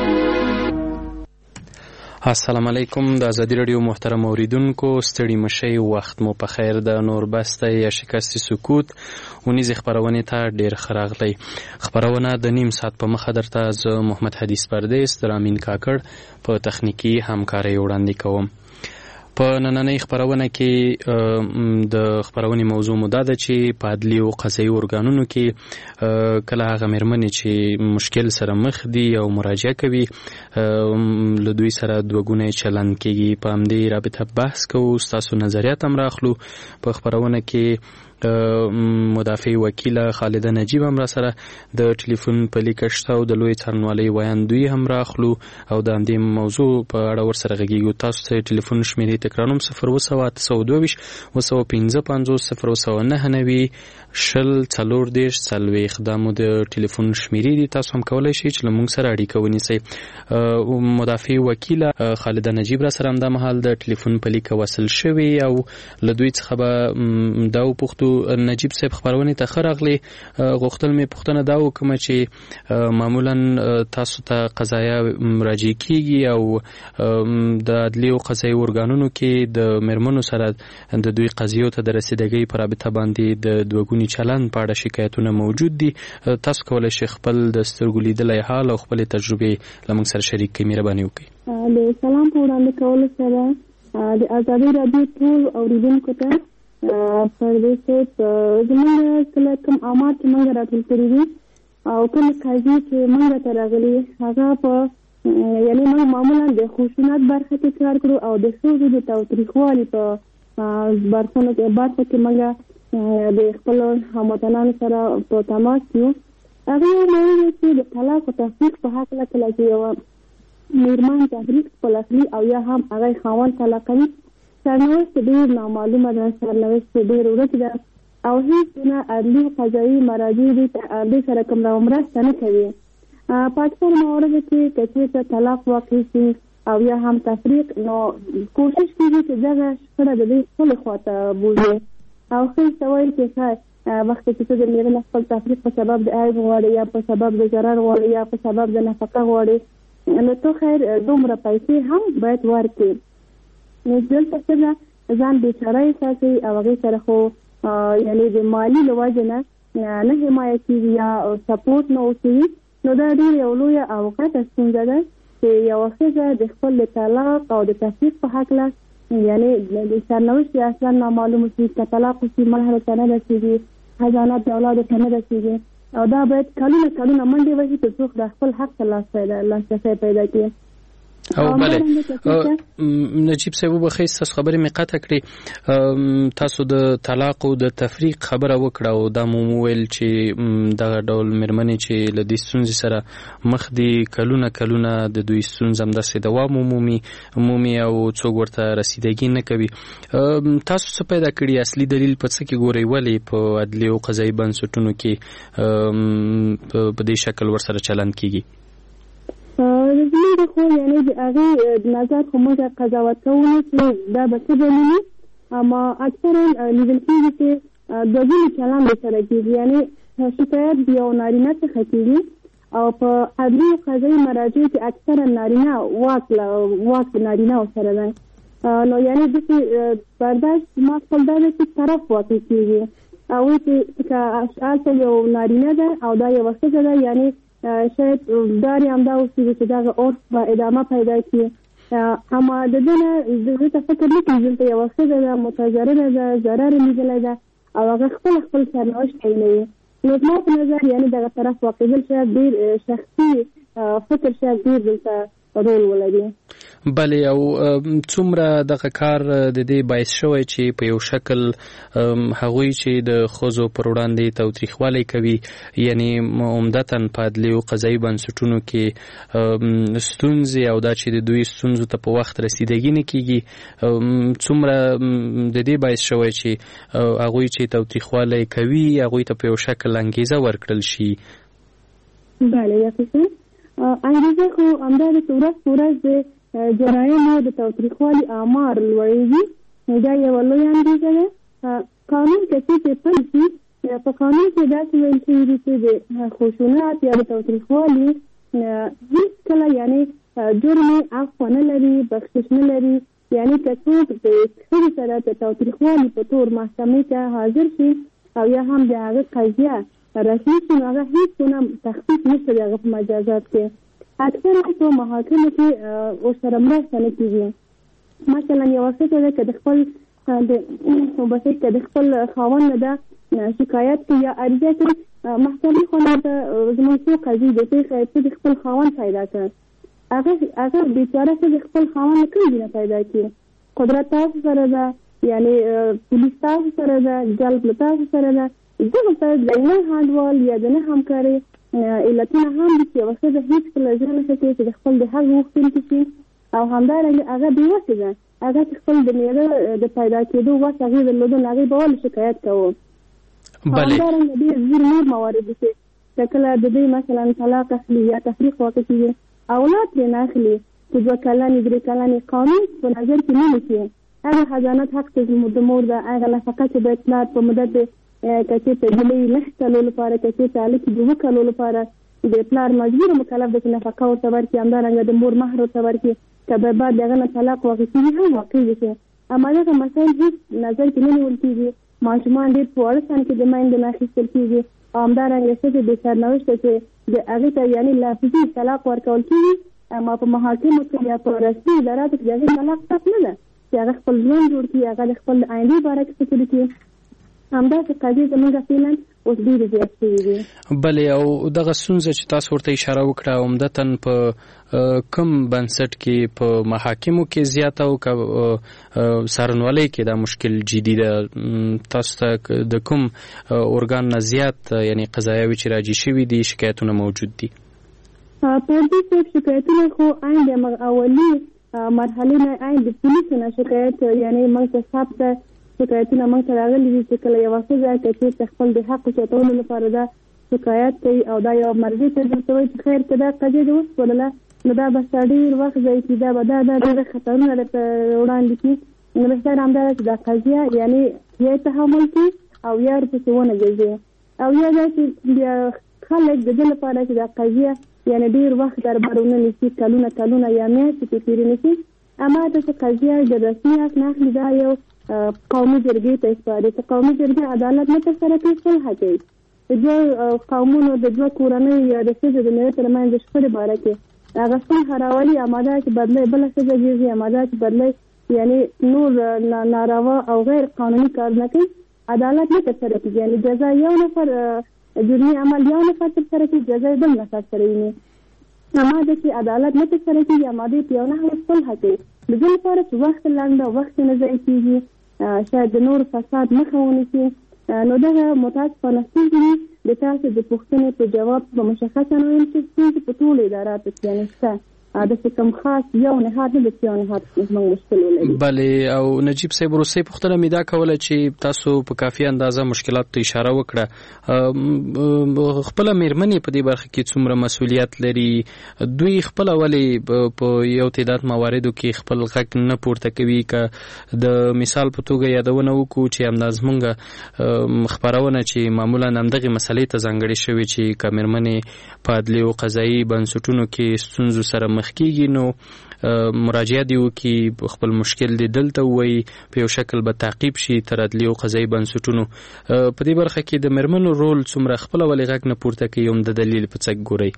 السلام علیکم. د ازادي رادیو محترم اوریدونکو، ستړي مشئ، وخت مو په خیر. د نور بسته یا شکست سکوت ونیز خبرونه ته ډیر خراغلی. خبرونه د نیم ساعت په مخه درته ز محمد حدیث پردیس در امین کاکړ په تخنیکی همکاري وړاندې کوم. په نننۍ خبرونه کې د خبرونې موضوع مده ده چې په عدلي او قضایي ارګانونو کې کله هغه مېرمنې چې مشکل سره مخ دي او مراجعه کوي له دوی سره دوه چلند کېږي. په همدې رابطه بحث کوو، ستاسو نظریات هم راخلو. په خبرونه کې مدافع وکیل خالده نجیب هم را سره د ټلیفون په لیکه شته او د لوی څارنوالۍ ویاندوی هم راخلو او د همدې موضوع په اړه ورسره غږیږو. تاسو ته ټلیفون شمیرې تکرارم 02822 050 099 دا مو د ټلیفون شمیرې دي. تاسو هم کولای شئ چې له موږ سره اړیکه ونیسئ. مدافع وکیل خالده نجیب را سره هم د مهال د ټلیفون په لیکه وصل شوی او له دوی څخه به دا وپوښتو نجیب صاحب خبرونه ته خراغلی غوښتل می پوښتنه دا وکم چې معمولا تاسو ته قضایا مراجعه کیږي او د عدلي او قضایي ارګانونو کې د مرمنو سره د دوی قضیو ته د رسیدګۍ پر رابطه باندې د دوګونی چلند په اړه شکایتونه موجود دي. تاسو کولای شئ خپل د سترګو لیدلای حال او خپل تجربه لمن سره شریک کړئ. مهرباني وکړئ. د سلام په وړاندې کولو سره د ازادي رادیو ټول اوریدونکو ته پر دې چې زموږ کله کوم امار چې موږ راټول کړي دي او کوم قاضي چې موږ ته راغلي هغه په یعنی موږ معمولا د خشونت برخه کې کار کړو او د ښځو د تاوتریخوالي په برخو کې موږ د خپل هموطنانو سره په تماس یو. هغه وایي چې د طلاق او تفریق په حق کله چې یو میرمن تفریق خپل اخلي او یا هم هغه خاوند طلاق کوي سرنوشت ډېر نامعلومه ده، سرنوشت ډېر ورک ده او هیڅ نه عدلي قضایي مراجع دې سره کوم مرسته نه کوي. په اکثر موارد کې که چېرته طلاق واقع شي او یا هم تفریق نو کوشش کېږي چې دغه شخړه د دوی خپلې خواته بوځي او ښځې ته وایي چې وخت چې ته د مېرمنې خپل تفریق په سبب د عیب غواړې یا په سبب د ضرر غواړې یا په سبب د نفقه غواړې نو ته خیر دومره پیسې هم باید ورکړې. نو دلته څه ځان بېچاره احساسوي او هغې سره خو یعنې د مالي له وجې نه حمایه کېږي یا سپورټ نه اوسوي. نو دا ډېر یو لویه او غټه ستونزه ده چې یوه ښځه د خپل طلاق او د تفریق په هکله یعنې د سرنوشت یې اصلا نامعلوم شي، که طلاق وشي مهر ته نه رسېږي، حضانت د اولادو ته نه رسېږي او دا باید کلونه منډې وشي تر څو د خپل حق ته لاسرسی پیدا کړي. او بله نجیب صاحب وبخئ ستاسو خبرې مې قطع کړې. تاسو د طلاق او د تفریق خبره وکړه او دا مو وویل چې دغه ډول مېرمنې چې له دې ستونزې سره مخ دي کلونه د دوی ستونزه همداسې دوام مومي او څوک ورته رسیدګي نه کوي. تاسو څه پیدا کړي اصلي دلیل په څه کې ګورئ ولې په عدلي او قضایي بنسټونو کې په دې شکل ورسره چلند کیږي؟ زموږ خو یعنې د هغې نظر خو موږ قضاوت کوو چې دا به څه بللي، اما اکثرا لیدل کېږي چې دوه ځینې چلند ورسره کېږي، یعنې شکایت د یو نارینه څخه کېږي او په عدلي او قضایي مراجعو کې اکثرا نارینه واک نارینه ورسره دی. نو یعنې داسې برداشت ما خپل دا دی چې طرف واقع کېږي او چې هلته یو نارینه ده او دا یوه ښځه ده، یعنې شاید داري همدا اوسېږي چې دغه عرف به ادامه پیدا کړي. اما د دې نه زه ته فکر نه کوم دلته یوه ښځه ده متضرره ده، ضرر یې لیدلی ده او هغه خپل سرنوشت تعینوي. نو زما په نظر یعنې دغه طرف واقعېدل شاید ډېر شخصي فکر شاید ډېر دلته رول ولري. بلې او څومره دغه کار د دې باعث شوی چې په یو شکل هغوی چې د ښځو پر وړاندې تاوتریخوالی کوي یعنې عمدتاً په عدلي او قضایي بنسټونو کې ستونزې او دا چې د دوی ستونزو ته په وخت رسیدګي نه کېږي څومره د دې باعث شوی چې هغوی چې تاوتریخوالی کوي هغوی ته په یو شکل انګیزه ورکړل شي؟ بله یقینا انګیزه خو همدا ده چې ورځ په ورځ د جرایمو د تاوتریخوالي آمار لوړېږي، دا یوه لویه انګیزه ده. قانون که چې پلی شي په قانون کې داسې ویل شوي دي چې د خشونت یا د تاوتریخوالي هېڅکله یعنې جرم عفو نه لري، بخشش نه لري. یعنې که څوک د ښځې سره د تاوتریخوالي په طور محکمې ته حاضر شي او یا هم د هغه قضیه رسمي شي نو هغه هېڅ تخفیف نشته د هغه په مجازات کې. اکثره په محاکمو کې ورسره مرسته نه کېږي. مثلا یوه ښځه ده که د خپل خاوند نه ده شکایت کوي یا عریضه کوي، محکمې خوا نه ته زموږ څو قاضي د ته د خپل خاوند پیدا کړ، هغه بېچاره ښځې خپل خاوند له کوم ځایه پیدا کړي؟ قدرت تاسو سره ده، یعنې پولیس تاسو سره ده، جلب له تاسو سره ده. دغه ته د نه هنډوال یا د نه همکارۍ علتونه هم دي چې یوه ښځه هېڅکله زړه نه ښه کوي چې د خپل د حق غوښتونکې شي او همدارنګه هغه بېوسې ده، هغه چې خپل د میړه د پیدا کېدو وس هغې درلودل هغې به ولې شکایت کوو. همدارنګه ډېر ډېر نور موارد دي چې کله د دوی مثلا طلاق اخلي یا تفریق واقع کېږي اولاد ترې نه اخلي چې 2 کلنې 3 کلنې قانون په نظر کې نه نیسي. هغه حضانت حق ته د مور ده، هغه نفقه چې باید پلار په مدت که چېرته ډلۍ 9 کلو لپاره که چېرته هلک 2 کلو لپاره د پلار مجبور مکلف ده چې نفقه ورته ورکړي، همدارنګه د مور مهر ورته ورکړي، که به بعد د هغه نه طلاق واقع کېږي هم واقع شي. اما دغه مسایل هېڅ نظر کې نه نیول کېږي. ماشومان ډېر په وړه سن کې د میندې نه اخیستل کېږي او همدارنګه ښځې بې سرنوشته چې د هغې ته یعنې لفظي طلاق ورکول کېږي، اما په محاکمو کې یا په رسمي اداراتو کې د هغې طلاق ثبت نه ده چې هغه خپل ژوند جوړ کړي، هغه د خپل آیندې باره کې فکر کړي. همداسې قضیې زموږ فعلا اوس ډېرې زیات شوي دي. بلې او دغه ستونزه چې تاسو ورته اشاره وکړه عمدتاً په کم بنسټ کې په محاکمو کې زیاته او څارنوالۍ کې دا مشکل جدي ده. تاسو ته د کوم ارګان نه زیات یعنی قضایاوي چې راجع شوي دي شکایتونه موجود دي؟ پردي صاحب شکایتونه خو عین د اولي مرحلې نه عین د پولیسو نه شکایت یعنی موږ ته ثبت شکایتونه موږ ته راغلي دي چې کله یوه ښځه که چېرته خپل د حق چتولو لپاره دا شکایت کوي او دا یوه مرضي ته درته وایي چې خیر که دا قضیه دې وسپړله نو دا به ستا ډېر وخت ځایي کړي، دا به دا خطرونه درته وړاندې کړي. نو بهتر همدا ده چې دا قضیه یعنې یا یې تحمل کړي او یا ورپسې ونه ګرځي او یا دا چې بیا خلک د دې لپاره چې دا قضیه یعنې ډېر وخت دربار ونه نیسي، کلونه یا میاشتې پرې تېرې نیسي. هماغه چې قضیه د رسمي حق نه اخلي دا یو قومي جرګې ته سپاري چې قومي جرګې عدالت نه ترسره کوي، صلح کوي. د دوه قومونو د دوه کورنیو یا د ښځو د مېړه ترمنځ د شخړې باره کې هغه صلح راولي، اماده چې بدلی بله ښځه کېږي، اماده چې بدلی یعنې نور ناروا او غیر قانوني کارونه کوي، عدالت نه ترسره کېږي. یعنې جزا یو نفر جرمي عمل یو نفر ترسره کوي، جزا یې بل نفر سره ویني. اماده چې عدالت نه ترسره کېږي، اماده په یو نحوه صلح کوي. د دې لپاره چې وخت لنډ او وخت نه ضایع کېږي، شاید د نور فساد مخه ونیسي. نو دغه متاسفانه ستونزې د تاسو د پوښتنې په جواب په مشخصه نه وایم چې ستونزې په ټولو اداراتو کې یعنې شته، داسې کوم خاص یو نهاد نه د یو نهاد موږ مشکل ولري. بلې او نجیب صاحب وروستۍ پوښتنه مې دا کوله چې تاسو په کافي اندازه مشکلاتو ته اشاره وکړه. خپله مېرمنې په دې برخه کې څومره مسؤلیت لري؟ دوی خپله ولې په یو تعداد مواردو کې خپل غږ نه پورته کوي؟ که د مثال په توګه یادونه وکړو چې همدا زموږ خپرونه چې معمولا همدغې مسلې ته ځانګړې شوې چې که مېرمنې په عدلي او قضایي بنسټونو کې ستونزو سره مخ کېږي نو مراجعه دی وکړي، خپل مشکل دی دلته ووایي، په یو شکل به تعقیب شي تر عدلي او قضایي بنسټونو. په دې برخه کې د مېرمنو رول څومره خپله ولې غږ نه پورته کوي هم د دلیل په څک ګورئ؟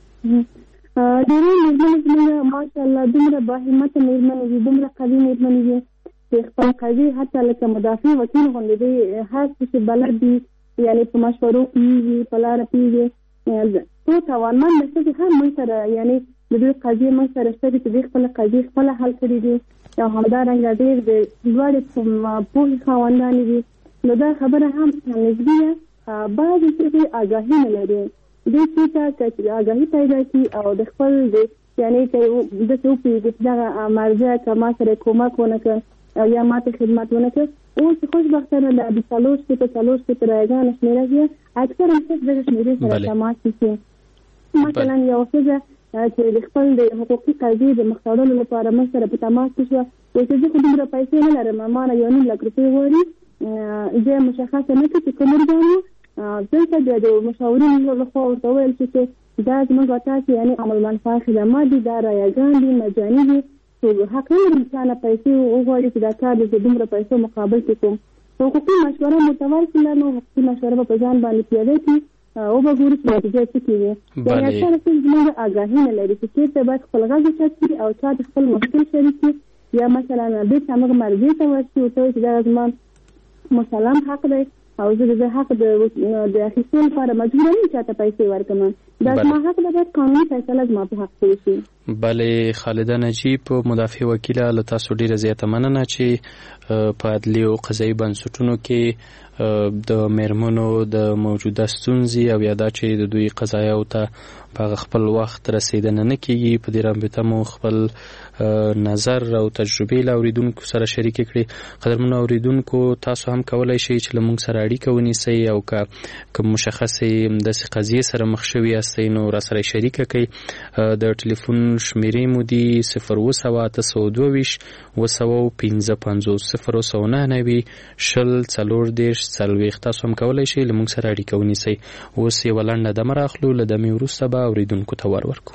ډېرې مېرمنې زموږ ماشاءالله دومره باهمته مېرمنې دي، دومره قوي مېرمنې دي چې خپل قضیې حتی لکه مدافع وکیل غوندې دی هر څه چې بلد دي، یعنې په مشورو پوهېږي، په لاره پوهېږي. څو توانمند ښځې هم موږ سره یعنې د دوی قضیې موږ سره شته دي چې دوی خپله قضیې خپله حل کړي دي او همدارنګه ډېر د لوړې پوهې خاوندانې دي. نو دا خبره هم نسبي ده. بعضې ښځې آګاهي نه لري، دوی چېرته که آګاهي پیدا کړي او د خپل یعنې که داسې وپوهېږي چې دغه مرجع که ما سره کومک ونه کړ او یا ما ته خدمت ونه کړ، اوس خوشبختانه د 40 شپېته رایګانو شمېره کې اکثره ښځې دغه شمېرې سره تماس نیسي. مثلا یو ښځه چې د خپل د حقوقي قضیې د مخ ته وړلو لپاره موږ سره په تماس کې شوه، وایي چې زه خو دومره پیسې نه لرم، ما نه 1.5 لک روپۍ غواړي. زه مشخصه نه کړي چې کوم ارګان و، دلته بیا د مشاورینو لخوا ورته وویل شي چې دا زموږ او تاسې یعنې عمل منفعه خدمات دي، دا رایګان دي، مجاني دي، حق نه لري چا نه پیسې وغواړي چې دا کار د دومره پیسو مقابل کې کوم. حقوقي مشوره مورته ورکړله نو حقوقي مشوره به په ځان باندې پیاده کړي او به ګورو چې نتیجه څه کېږي. یعنې اکثره څه زموږ آګاهي نه لري چې چېرته باید خپل غږ اوچت کړي او چا د خپل مشکل شریک کړي، یا مثلا بېرته همغه مرجع ته ورشي ورته وایي چې دا زما مسلم حق دی او زه د حق د اخیستو لپاره مجبوره یم چاته پیسې ورکړم، دا زما حق ده، باید قانوني فیصله زما په حق کړی شي. بلې خالده نجیب مدافع وکیله له تاسو ډیره زیاته مننه چې په عدلي او قضایي بنسټونو کې د مېرمنو د موجوده ستونزې او یا دا چې د دوی قضایاو ته په خپل وخت رسیدنه نه کېږي په دې رابطه مو خپل نظر او تجربې له اوریدونکو سره شریکې کړې. قدرمنو اوریدونکو تاسو هم کولی شئ چې له موږ سره اړیکه ونیسئ او که مشخصې داسې قضیې سره مخ شوي یاستئ نو راسره یې شریکه کړئ. د ټلیفون شمیرې مو دي 02855 تاسو هم کولی شئ له موږ سره اړیکه ونیسئ. اوس یوه لنډه دمه راخلو، له دمې وروسته به اوریدونکو ته ورکړو.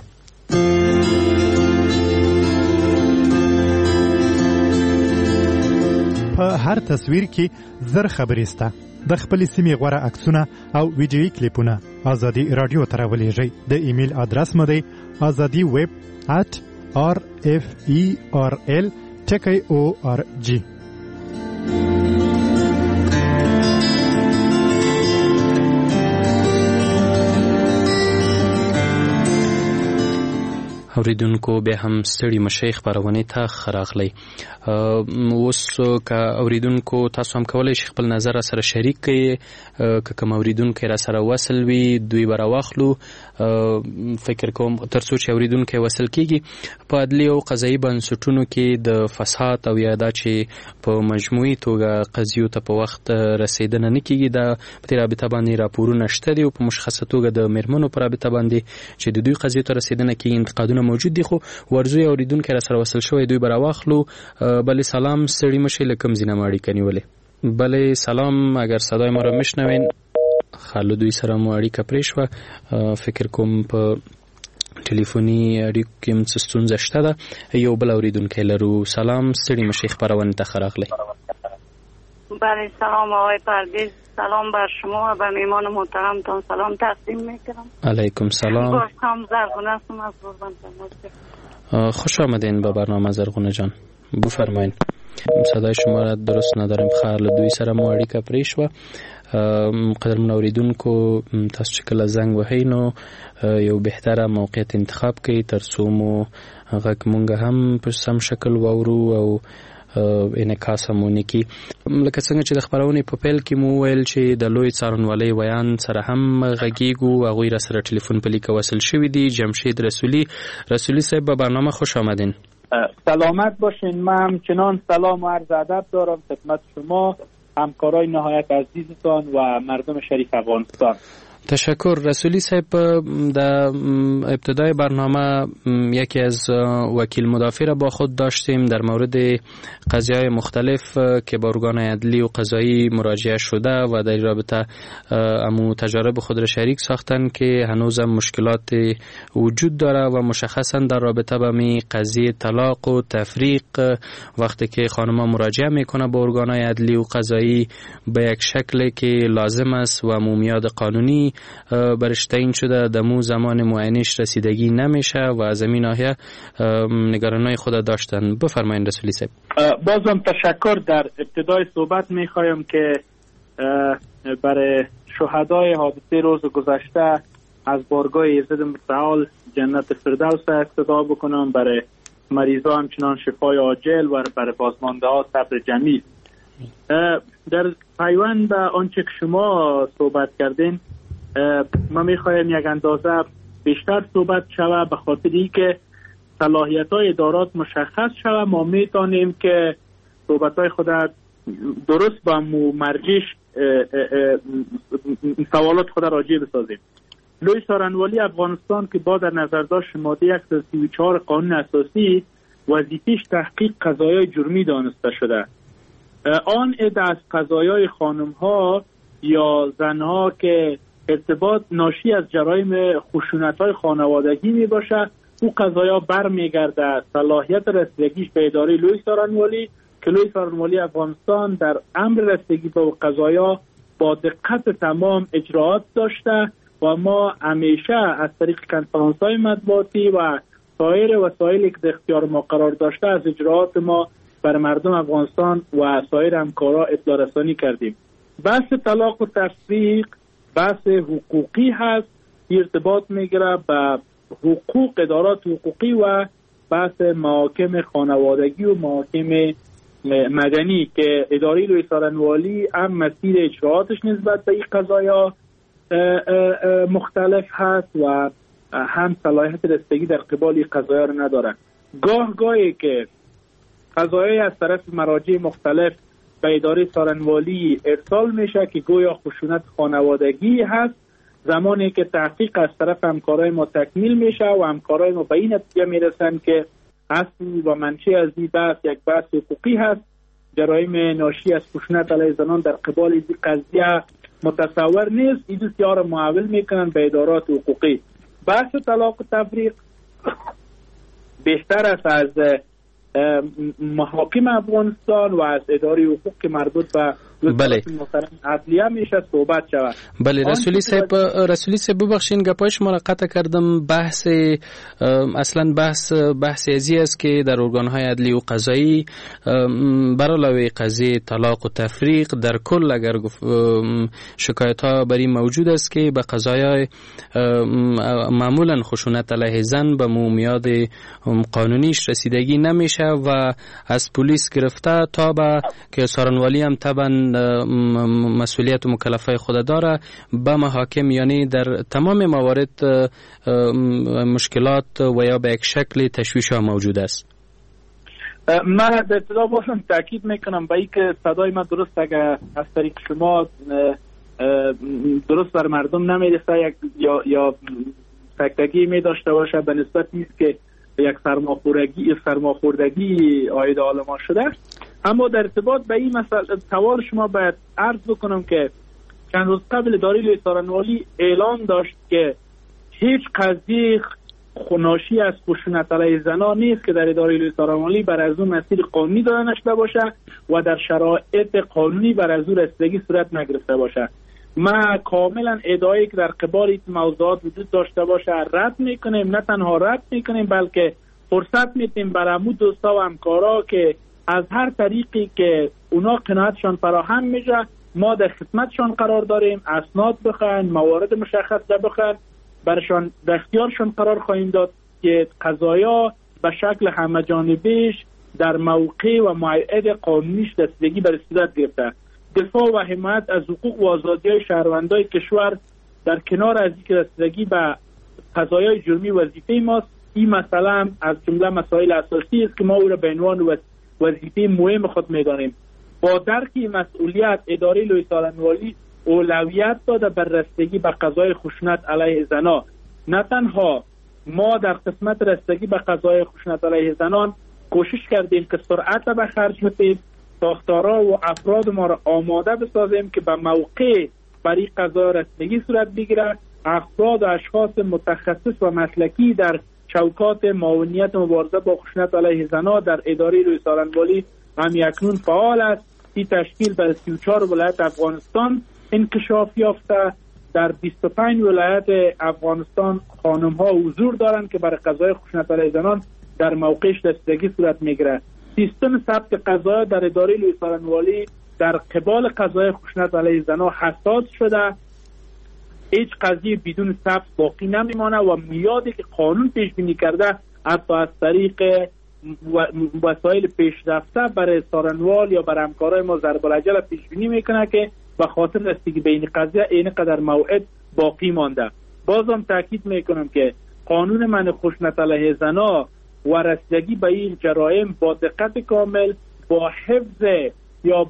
په هر تصویر کې زر خبرې سته. د خپلې سیمې غوره عکسونه او ویډیویي کلیپونه ازادي رادیو ته راولېږئ. د ایمیل ادرس مو دی azadiweb@rferl.org. اوریدونکو به هم ستړي مشي خبرونه ته خراغلی. اوس که اوریدونکو تاسو هم کولای شئ خپل نظر سره شریک کړئ، که کوم اوریدونکو را سره وصل وي دوی برا واخلو. فکر کوم ترڅو چې اوریدونکو وصل کیږي په عدلي او قضایي بنسټونو کې د فساد او یادا چې په مجموعي توګه قضیو ته په وخت رسیدنه نه کیږي، دا په رابطه باندې راپورونه شته دي او په مشخصه توګه د میرمنو په رابطه باندې چې د دوی قضیو ته رسیدنه کیږي انتقادونه موجود دي. خو ورزوی اوریدونکو را سره وصل شوی دوی برا واخلو. بله سلام، ستړي مشي، لکم زینه ماړی کنیولې. بله سلام، اگر صدای ما را میشنوین خالو دوی سره مو اړیکه پرې شوه. فکر کوم په ټلیفوني اړیکو کې هم څه ستونزه شته ده. یو بل اوریدونکی لرو. سلام، ستړي مشي، خبرونه ته راغلی. بله سلام آقای پرویز، سلام بر شما و بر میهمان محترمتان سلام تقدیم میکنم. علیکم سلام. باشم زرغونه هستم از قربان. خوش آمدین به برنامه زرغونه جان، بفرمایید. صدای شما را درست ندارم. خال دوی سره مو اړیکه پرې شوه. قدرمن اوریدونکو تاسو چې کله زنګ وهئ نو یو بهتره موقعیت انتخاب کړئ ترڅو مو غږ مونږ هم په سم شکل واورو او انعکاس هم ونکړي. لکه څنګه چې د خپرونې په پیل کې مو ویل چې د لوی څارنوالۍ ویان سره هم غږیږو، هغوی را سره ټلیفون په لیکه وصل شوي دي. جمشید رسولی صاحب به برنامه خوش آمدین. سلامت باشین. من همچنان سلام و عرض ادب دارم خدمت شما، همکارای نهایت عزیزتان و مردم شریف افغانستان. تشکر. رسولی صاحب، در ابتدای برنامه یکی از وکیل مدافع را با خود داشتیم در مورد قضایای مختلف که با ارگان عدلی و قضایی مراجعه شده و در رابطه امو تجارب خود را شریک ساختن که هنوز مشکلات وجود داره و مشخصا در رابطه با می قضیه طلاق و تفریق وقتی که خانم مراجعه میکنه با ارگان عدلی و قضایی به یک شکل که لازم است و مومیاد قانونی برش تعیین شده دمو زمان معینش رسیدگی نمیشه و از این ناحیه نگرانای خود داشتن. بفرمایید رسولی صاحب. بازم تشکر. در ابتدای صحبت میخوایم که برای شهدای حادثه روز گذشته از بارگاه ایزد متعال جنت فردوس استدعا بکنم، برای مریضا همچنان شفای عاجل و برای بازمانده ها صبر جمیل. در پیوند به آنچه که شما صحبت کردین ما میخوایم یک اندازه بیشتر صحبت شود به خاطر اینکه صلاحیت‌های ادارات مشخص شود. ما میتونیم که صحبت‌های خود درست با مرجعش سوالات خود راجع بسازیم. لوی څارنوالي افغانستان که با در نظر داشت ماده 134 قانون اساسی وظیفه‌اش تحقیق قضایای جرمی دانسته شده. آن عده از قضایای خانم‌ها یا زنها که ارتباط ناشی از جرایم خشونت‌های خانوادگی می باشه، او قضایا برمیگرده صلاحیت رسیدگیش به اداره لوی څارنوالي که لوی څارنوالي افغانستان در امر رسیدگی به قضایا با دقت تمام اجراات داشته و ما همیشه از طریق کنفرانس‌های مطبوعاتی و سایر وسایلی که در اختیار ما قرار داشته از اجراات ما بر مردم افغانستان و سایر همکارا اطلاع رسانی کردیم. بحث طلاق و تفریق بحث حقوقی هست، ارتباط میگیره به حقوق ادارات حقوقی و بحث محاکم خانوادگی و محاکم مدنی که اداره لوی څارنوالي هم مسیر اجرااتش نسبت به این قضایا مختلف هست و هم صلاحیت رسیدگی در قبال این قضایا رو ندارن. گاهی که قضایای از طرف مراجع مختلف به اداره څارنوالي ارسال میشه که گویا خشونت خانوادگی هست، زمانی که تحقیق از طرف همکارای ما تکمیل میشه و همکارای ما به این نتیجه میرسن که اصل و منشأ از این بحث یک بحث حقوقی هست، جرایم ناشی از خشونت علیه زنان در قبال این قضیه متصور نیست، این بسیار محول میکنن به ادارات حقوقی. بحث طلاق و تفریق بیشتر است از محاکم افغانستان و از اداره حقوق که مربوط به وزارت محترم عدلیه میشه صحبت شود. بله رسولی صاحب ببخشین گپای شما را قطع کردم. بحث اصلا بحث ازی است که در ارگان‌های عدلی و قضایی بر علاوه قضیه طلاق و تفریق در کل اگر شکایت‌ها بر این موجود است که به قضایای معمولا خشونت علیه زن به میاد قانونیش رسیدگی نمیشه و از پلیس گرفته تا به که سارنوالی هم طبعا مسئولیت و مکلفه خود داره به محاکم، یعنی در تمام موارد مشکلات و یا به یک شکل تشویش ها موجود است. من به ابتدا باشم تاکید میکنم به اینکه صدای من درست اگر از طریق شما درست بر مردم نمیرسه یا تکتگی می داشته باشه به نسبت نیست که یک سرماخوردگی عاید آلمان شده. اما در ارتباط به این مسئله سوال شما باید عرض بکنم که چند روز قبل اداره لوی سارنوالی اعلان داشت که هیچ قضیه ناشی از خشونت علیه زنان نیست که در اداره لوی سارنوالی بر از اون مسیر قانونی داده نشده باشه و در شرایط قانونی بر از اون رسیدگی صورت نگرفته باشه. ما کاملا ادعایی که در قبال این موضوعات وجود داشته باشه رد میکنیم. نه تنها رد میکنیم بلکه فرصت میتیم برای دوستا و همکارا که از هر طریقی که اونا قناعتشان فراهم میشه ما در خدمتشان قرار داریم. اسناد بخواین، موارد مشخص بخواین، برشان در اختیارشان قرار خواهیم داد که قضایا به شکل همه جانبیش در موقع و موعد قانونیش رسیدگی به صورت گرفته. دفاع و حمایت از حقوق و آزادی‌های شهروندان کشور در کنار از اینکه رسیدگی به قضایای جرمی وظیفه ماست، این مسئله هم از جمله مسائل اساسی است که ما او را به عنوان وظیفه مهم خود می‌دانیم. با درک مسئولیت اداره لوی سارنوالی اولویت داده بر رسیدگی به قضای خشونت علیه زنان. نه تنها ما در قسمت رسیدگی به قضای خشونت علیه زنان کوشش کردیم که سرعت به خرج بدیم، ساختارها و افراد ما را آماده بسازیم که به موقع برای قضا رسیدگی صورت بگیره. افراد و اشخاص متخصص و مسلکی در چوکات معاونیت مبارزه با خشونت علیه زنان در اداره لوی سارنوالی هم اکنون فعال است. این تشکیل در 34 ولایت افغانستان انکشاف یافته. در 25 ولایت افغانستان خانم ها حضور دارند که برای قضای خشونت علیه زنان در موقعش رسیدگی صورت میگیره. سیستم ثبت قضایا در اداره لوی سارنوالی در قبال قضای خشونت علیه زنان حساس شده. هیچ قضیه بدون ثبت باقی نمیمانه و میادی که قانون پیش بینی کرده حتی از طریق وسایل پیشرفته برای سارنوال یا برای همکارای ما ضرب الاجل پیش بینی میکنه که به خاطر رسیدگی به این قضیه اینقدر موعد باقی مانده. بازم تاکید میکنم که قانون منع خشونت علیه زنان و رسیدگی به این جرایم با دقت کامل، با حفظ یا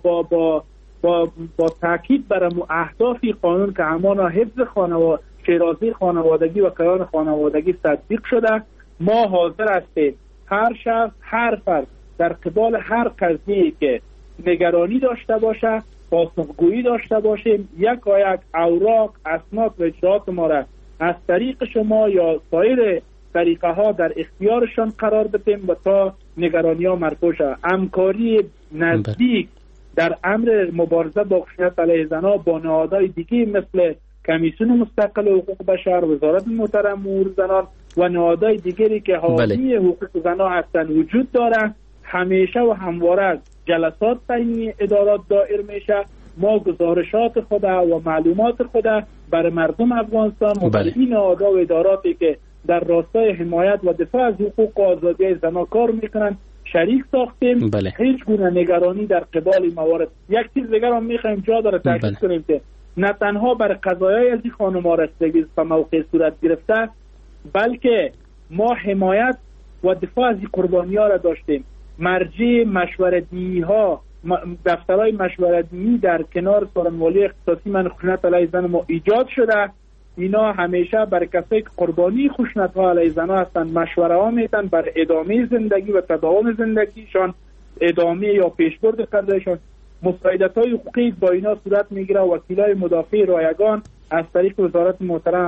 با تاکید بر اهداف قانون که همانا حفظ شیرازی خانوادگی و کیان خانوادگی تطبیق شده، ما حاضر هستیم هر شخص هر فرد در قبال هر قضیه که نگرانی داشته باشه پاسخگویی داشته باشیم، یک اوراق اسناد و اجراءات ما را از طریق شما یا سایر طریقه ها در اختیارشان قرار بدیم و تا نگرانی ها مرفوع شود. همکاری نزدیک در امر مبارزه با خشونت علیه زنان با نهادهای دیگه مثل کمیسیون مستقل حقوق بشر، وزارت محترم امور زنان و نهادهای دیگری که حامی حقوق زنان هستند وجود داره. همیشه و همواره جلسات بین ادارات دایر میشه. ما گزارشات خود و معلومات خود برای مردم افغانستان و برای این نهادها و اداراتی که در راستای حمایت و دفاع از حقوق و آزادی زنان کار میکنن شریک ساختیم. هیچ گونه نگرانی در قبال موارد. یک چیز دیگر هم میخوایم جا داره تاکید کنیم که نه تنها برای قضایای از این خانم‌ها رسیدگی به موقع صورت گرفته، بلکه ما حمایت و دفاع از این قربانی‌ها را داشتیم. مرجع مشورتی ها، دفترهای مشورتی در کنار سارنوالی اختصاصی منع خشونت علیه زن ما ایجاد شده. اینا همیشه برای کسایی که قربانی خشونت ها علیه زن هستند مشوره ها میدن برای ادامه زندگی و تداوم زندگیشان، ادامه یا پیشبرد قضایشان. مساعدت های حقوقی با اینا صورت میگیره. وکیلای مدافع رایگان از طریق وزارت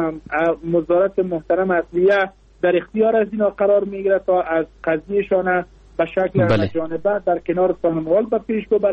محترم عدلیه در اختیار از اینا قرار میگیره تا از قضیهشان به شکل جانبه در کنار سارنوال به پیش ببرن.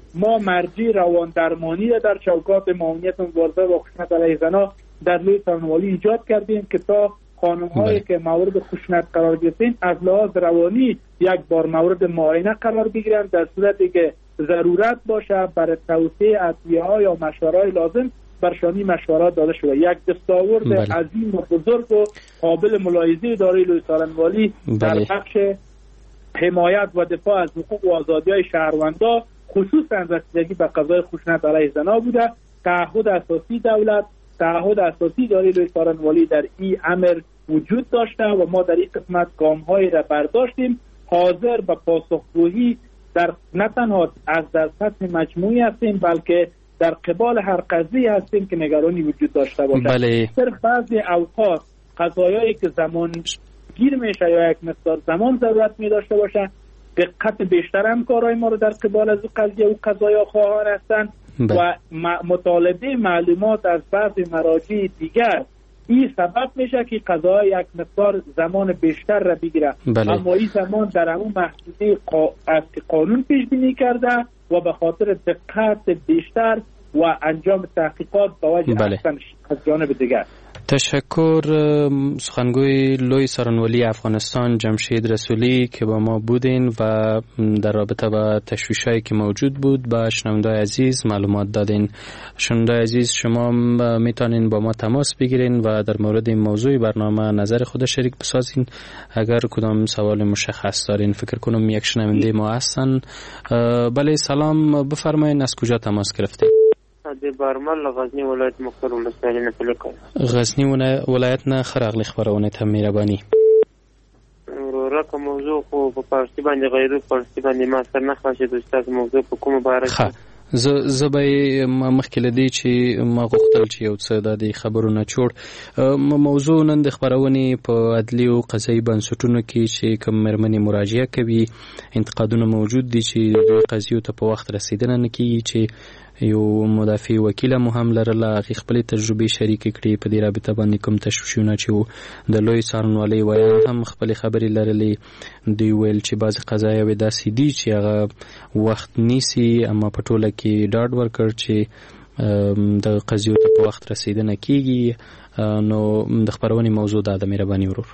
ما مرجع روان درمانی را در چوکات معاونیت مبارزه با خشونت علیه زنان در لوی سارنوالی ایجاد کردیم که تا خانم هایی که مورد خشونت قرار گرفتن از لحاظ روانی یک بار مورد معاینه قرار بگیرند، در صورتی که ضرورت باشه برای توسعه ادویه ها یا مشوره‌های لازم برشانی مشورات داده شده. یک دستاورد عظیم و بزرگ و قابل ملاحظه اداره لوی سارنوالی در بخش حمایت و دفاع از حقوق و آزادی‌های شهروندان خصوصا رسیدگی به قضای خشونت علیه زنان بوده. تعهد اساسی دولت، تعهد اساسی اداره لوی سارنوالی در این امر وجود داشته و ما در این قسمت گام‌هایی را برداشتیم. حاضر به پاسخگویی در نه تنها از در سطح مجموعی هستیم بلکه در قبال هر قضیه هستیم که نگرانی وجود داشته باشه. صرف بعضی اوقات قضایایی که زمان گیر میشه یا یک مقدار زمان ضرورت می داشته باشه، دقت بیشتر هم کارهای ما رو در قبال از قضیه و قضایا خواهان هستند و مطالبه معلومات از بعضی مراجع دیگر این سبب میشه که قضا یک مقدار زمان بیشتر را بگیره. اما این زمان در همون محدوده از قانون پیش بینی کرده و به خاطر دقت بیشتر و انجام تحقیقات با وجه احسن از جانب دیگر. تشکر. سخنگوی لوی سارنوالی افغانستان جمشید رسولی که با ما بودین و در رابطه با تشویشایی که موجود بود با شنوندای عزیز معلومات دادین. شنوندای عزیز شما میتونین با ما تماس بگیرین و در مورد این موضوع برنامه نظر خود شریک بسازین. اگر کدام سوال مشخص دارین، فکر کنم یک شنونده ما هستن. بله سلام، بفرمایین از کجا تماس گرفتین؟ بارمل غزنی ولایت مختار ولسوالی نفلکا غزنی ولایت نه خراغلی خبرونه ته مهرباني راکه موضوع خو په فارسی باندې غیرو فارسی باندې ما سره نه خاصه د استاد موضوع په کومه باره زه به مخکې لدی چې ما غوښتل چې یو څه د خبرونه جوړ موضوع نن د خبرونې په عدلي او قضایي بنسټونو کې چې کوم مېرمنې مراجعه کوي انتقادونه موجود دي چې د قضیو ته په وخت رسیدنه نه کیږي چې یو مدافع وکیل مو هم لرله خپل تجربه شریک کړي په دې رابطه باندې کوم تشویشونه چې د لوی سارنوالي وایي هم خپل خبرې لرلې دوی ویل چې بعض قضایا وې داسې دي چې هغه وخت نیسي اما په ټوله کې ډاډ ورکړ چې د قضیو ته په وخت رسیدنه کیږي. نو د خبرونې موضوع ده د مهرباني ورور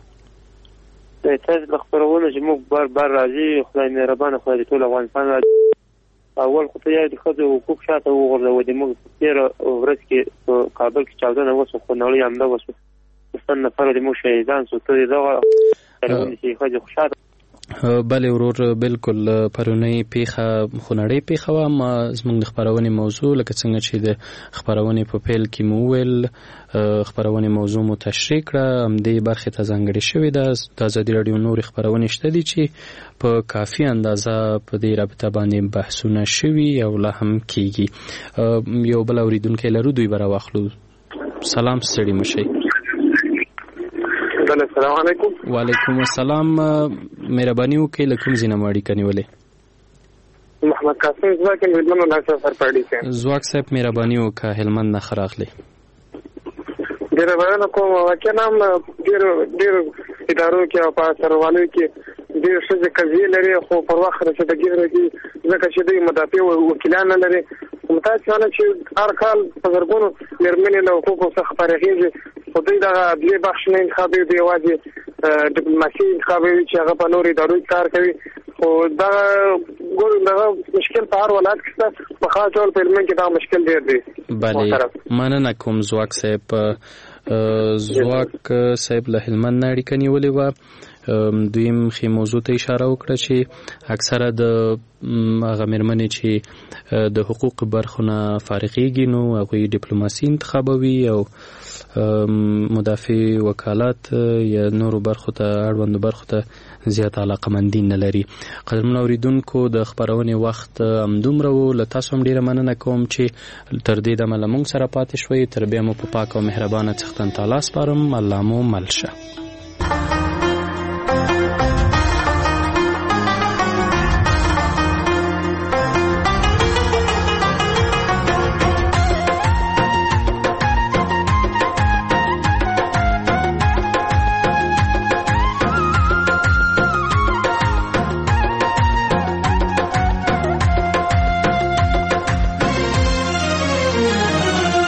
تاسو د خبرونو چې موږ بار راځي خدای مهربانه خو دې ټول افغانستان اول خو ته یې د خځو حقوق شاته وغورځو د موږ تیر ورځ کې په کابل کې چاودنه وسو خو نړۍ هم دا وسو ستن نفر د مو شهیدان سو ته دا ترونه چې خځو شاته بله ورور بالکل پرونی پیخه خونړی پیخه و ما زموږ د خبرونې موضوع لکه څنګه چې د خبرونې په پیل کې مو ویل خبرونې موضوع مو تشریح کړه هم دې برخې ته ځانګړې شوې ده. د ازادي راډیو نور خبرونې شته دي چې په کافي اندازه په دې رابطه باندې بحثونه شوي او لا هم کیږي. یو بل اوریدونکی لرو دوی به راواخلو. سلام ستړي مشئ. السلام علیکم. وعلیکم السلام. مهرباني وکړئ له کوم ځای نه مو اړیکه نیولې؟ محمد قاسم زواک هلمند ولایت سرپاړی کې. زواک صاحب مهرباني وکړه هلمند نه خراغلی. ډېر مننه کوم. واقعا هم ډېر ادارو کې او په سروالو کې ډېر څه قضیې لري خو پر وخت رسیدګي لري ځکه چې دوی مدافع وکیلان نه لري. متاسفانه چې هر کال په زرګونو مېرمنې له حقوقو څخه فارغېږي خو دوی د عدلي بخش نه انتخابوي، دوی یوازې ډیپلوماسي انتخابوي چې هغه په نورو ادارو کې کار کوي. خو دغه مشکل په هر ولایت کې شته، په خاص ډول په هلمند کې دا مشکل ډېر دی. بله مننه کوم زواک صاحب. زواک صاحب له هلمند نه اړیکه نیولې وه. دویم خې موضوع ته اشاره وکړه چې اکثره د هغه مېرمنې چې د حقوق برخونه فارغېږي نو هغوی ډیپلوماسي انتخابوي او مدافع وکالات یا نورو برخو ته اړوندو برخو ته زیات علاقمندي نه لري. قدرمنو اوریدونکو د خبرونې وخت همدومره و. له تاسو هم ډېره مننه کوم چې تر دې دمه له موږ سره پاتې شوئ. تر بیا مو په پاک او مهربانه څښتن تعالی سپارم. الله مو مل شه.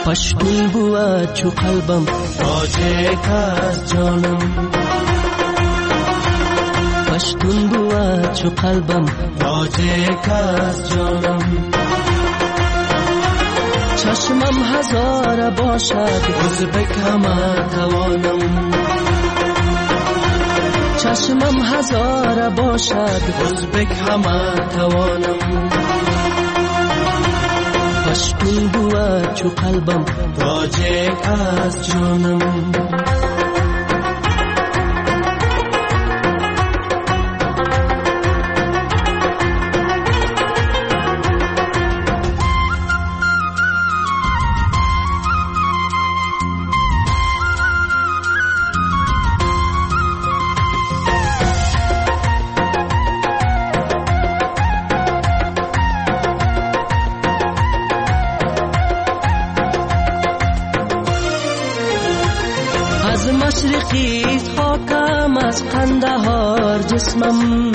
پشتون بود چو قلبم تاجک از جانم پشتون بود چو قلبم تاجک از جانم چشمم هزار باشد ازبک همه توانم چشمم هزار باشد ازبک همه توانم پشتون بود چو قلبم تاجک از جانم مشرقی خاکم از قندهار جسمم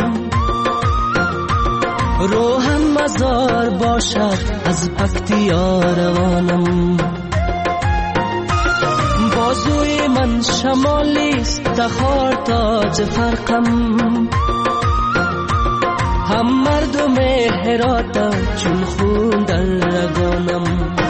روحم مزار باشد از پکتیا روانم بازوی من شمالیست تخار تاج فرقم هم مردم هرات چون خون در رگانم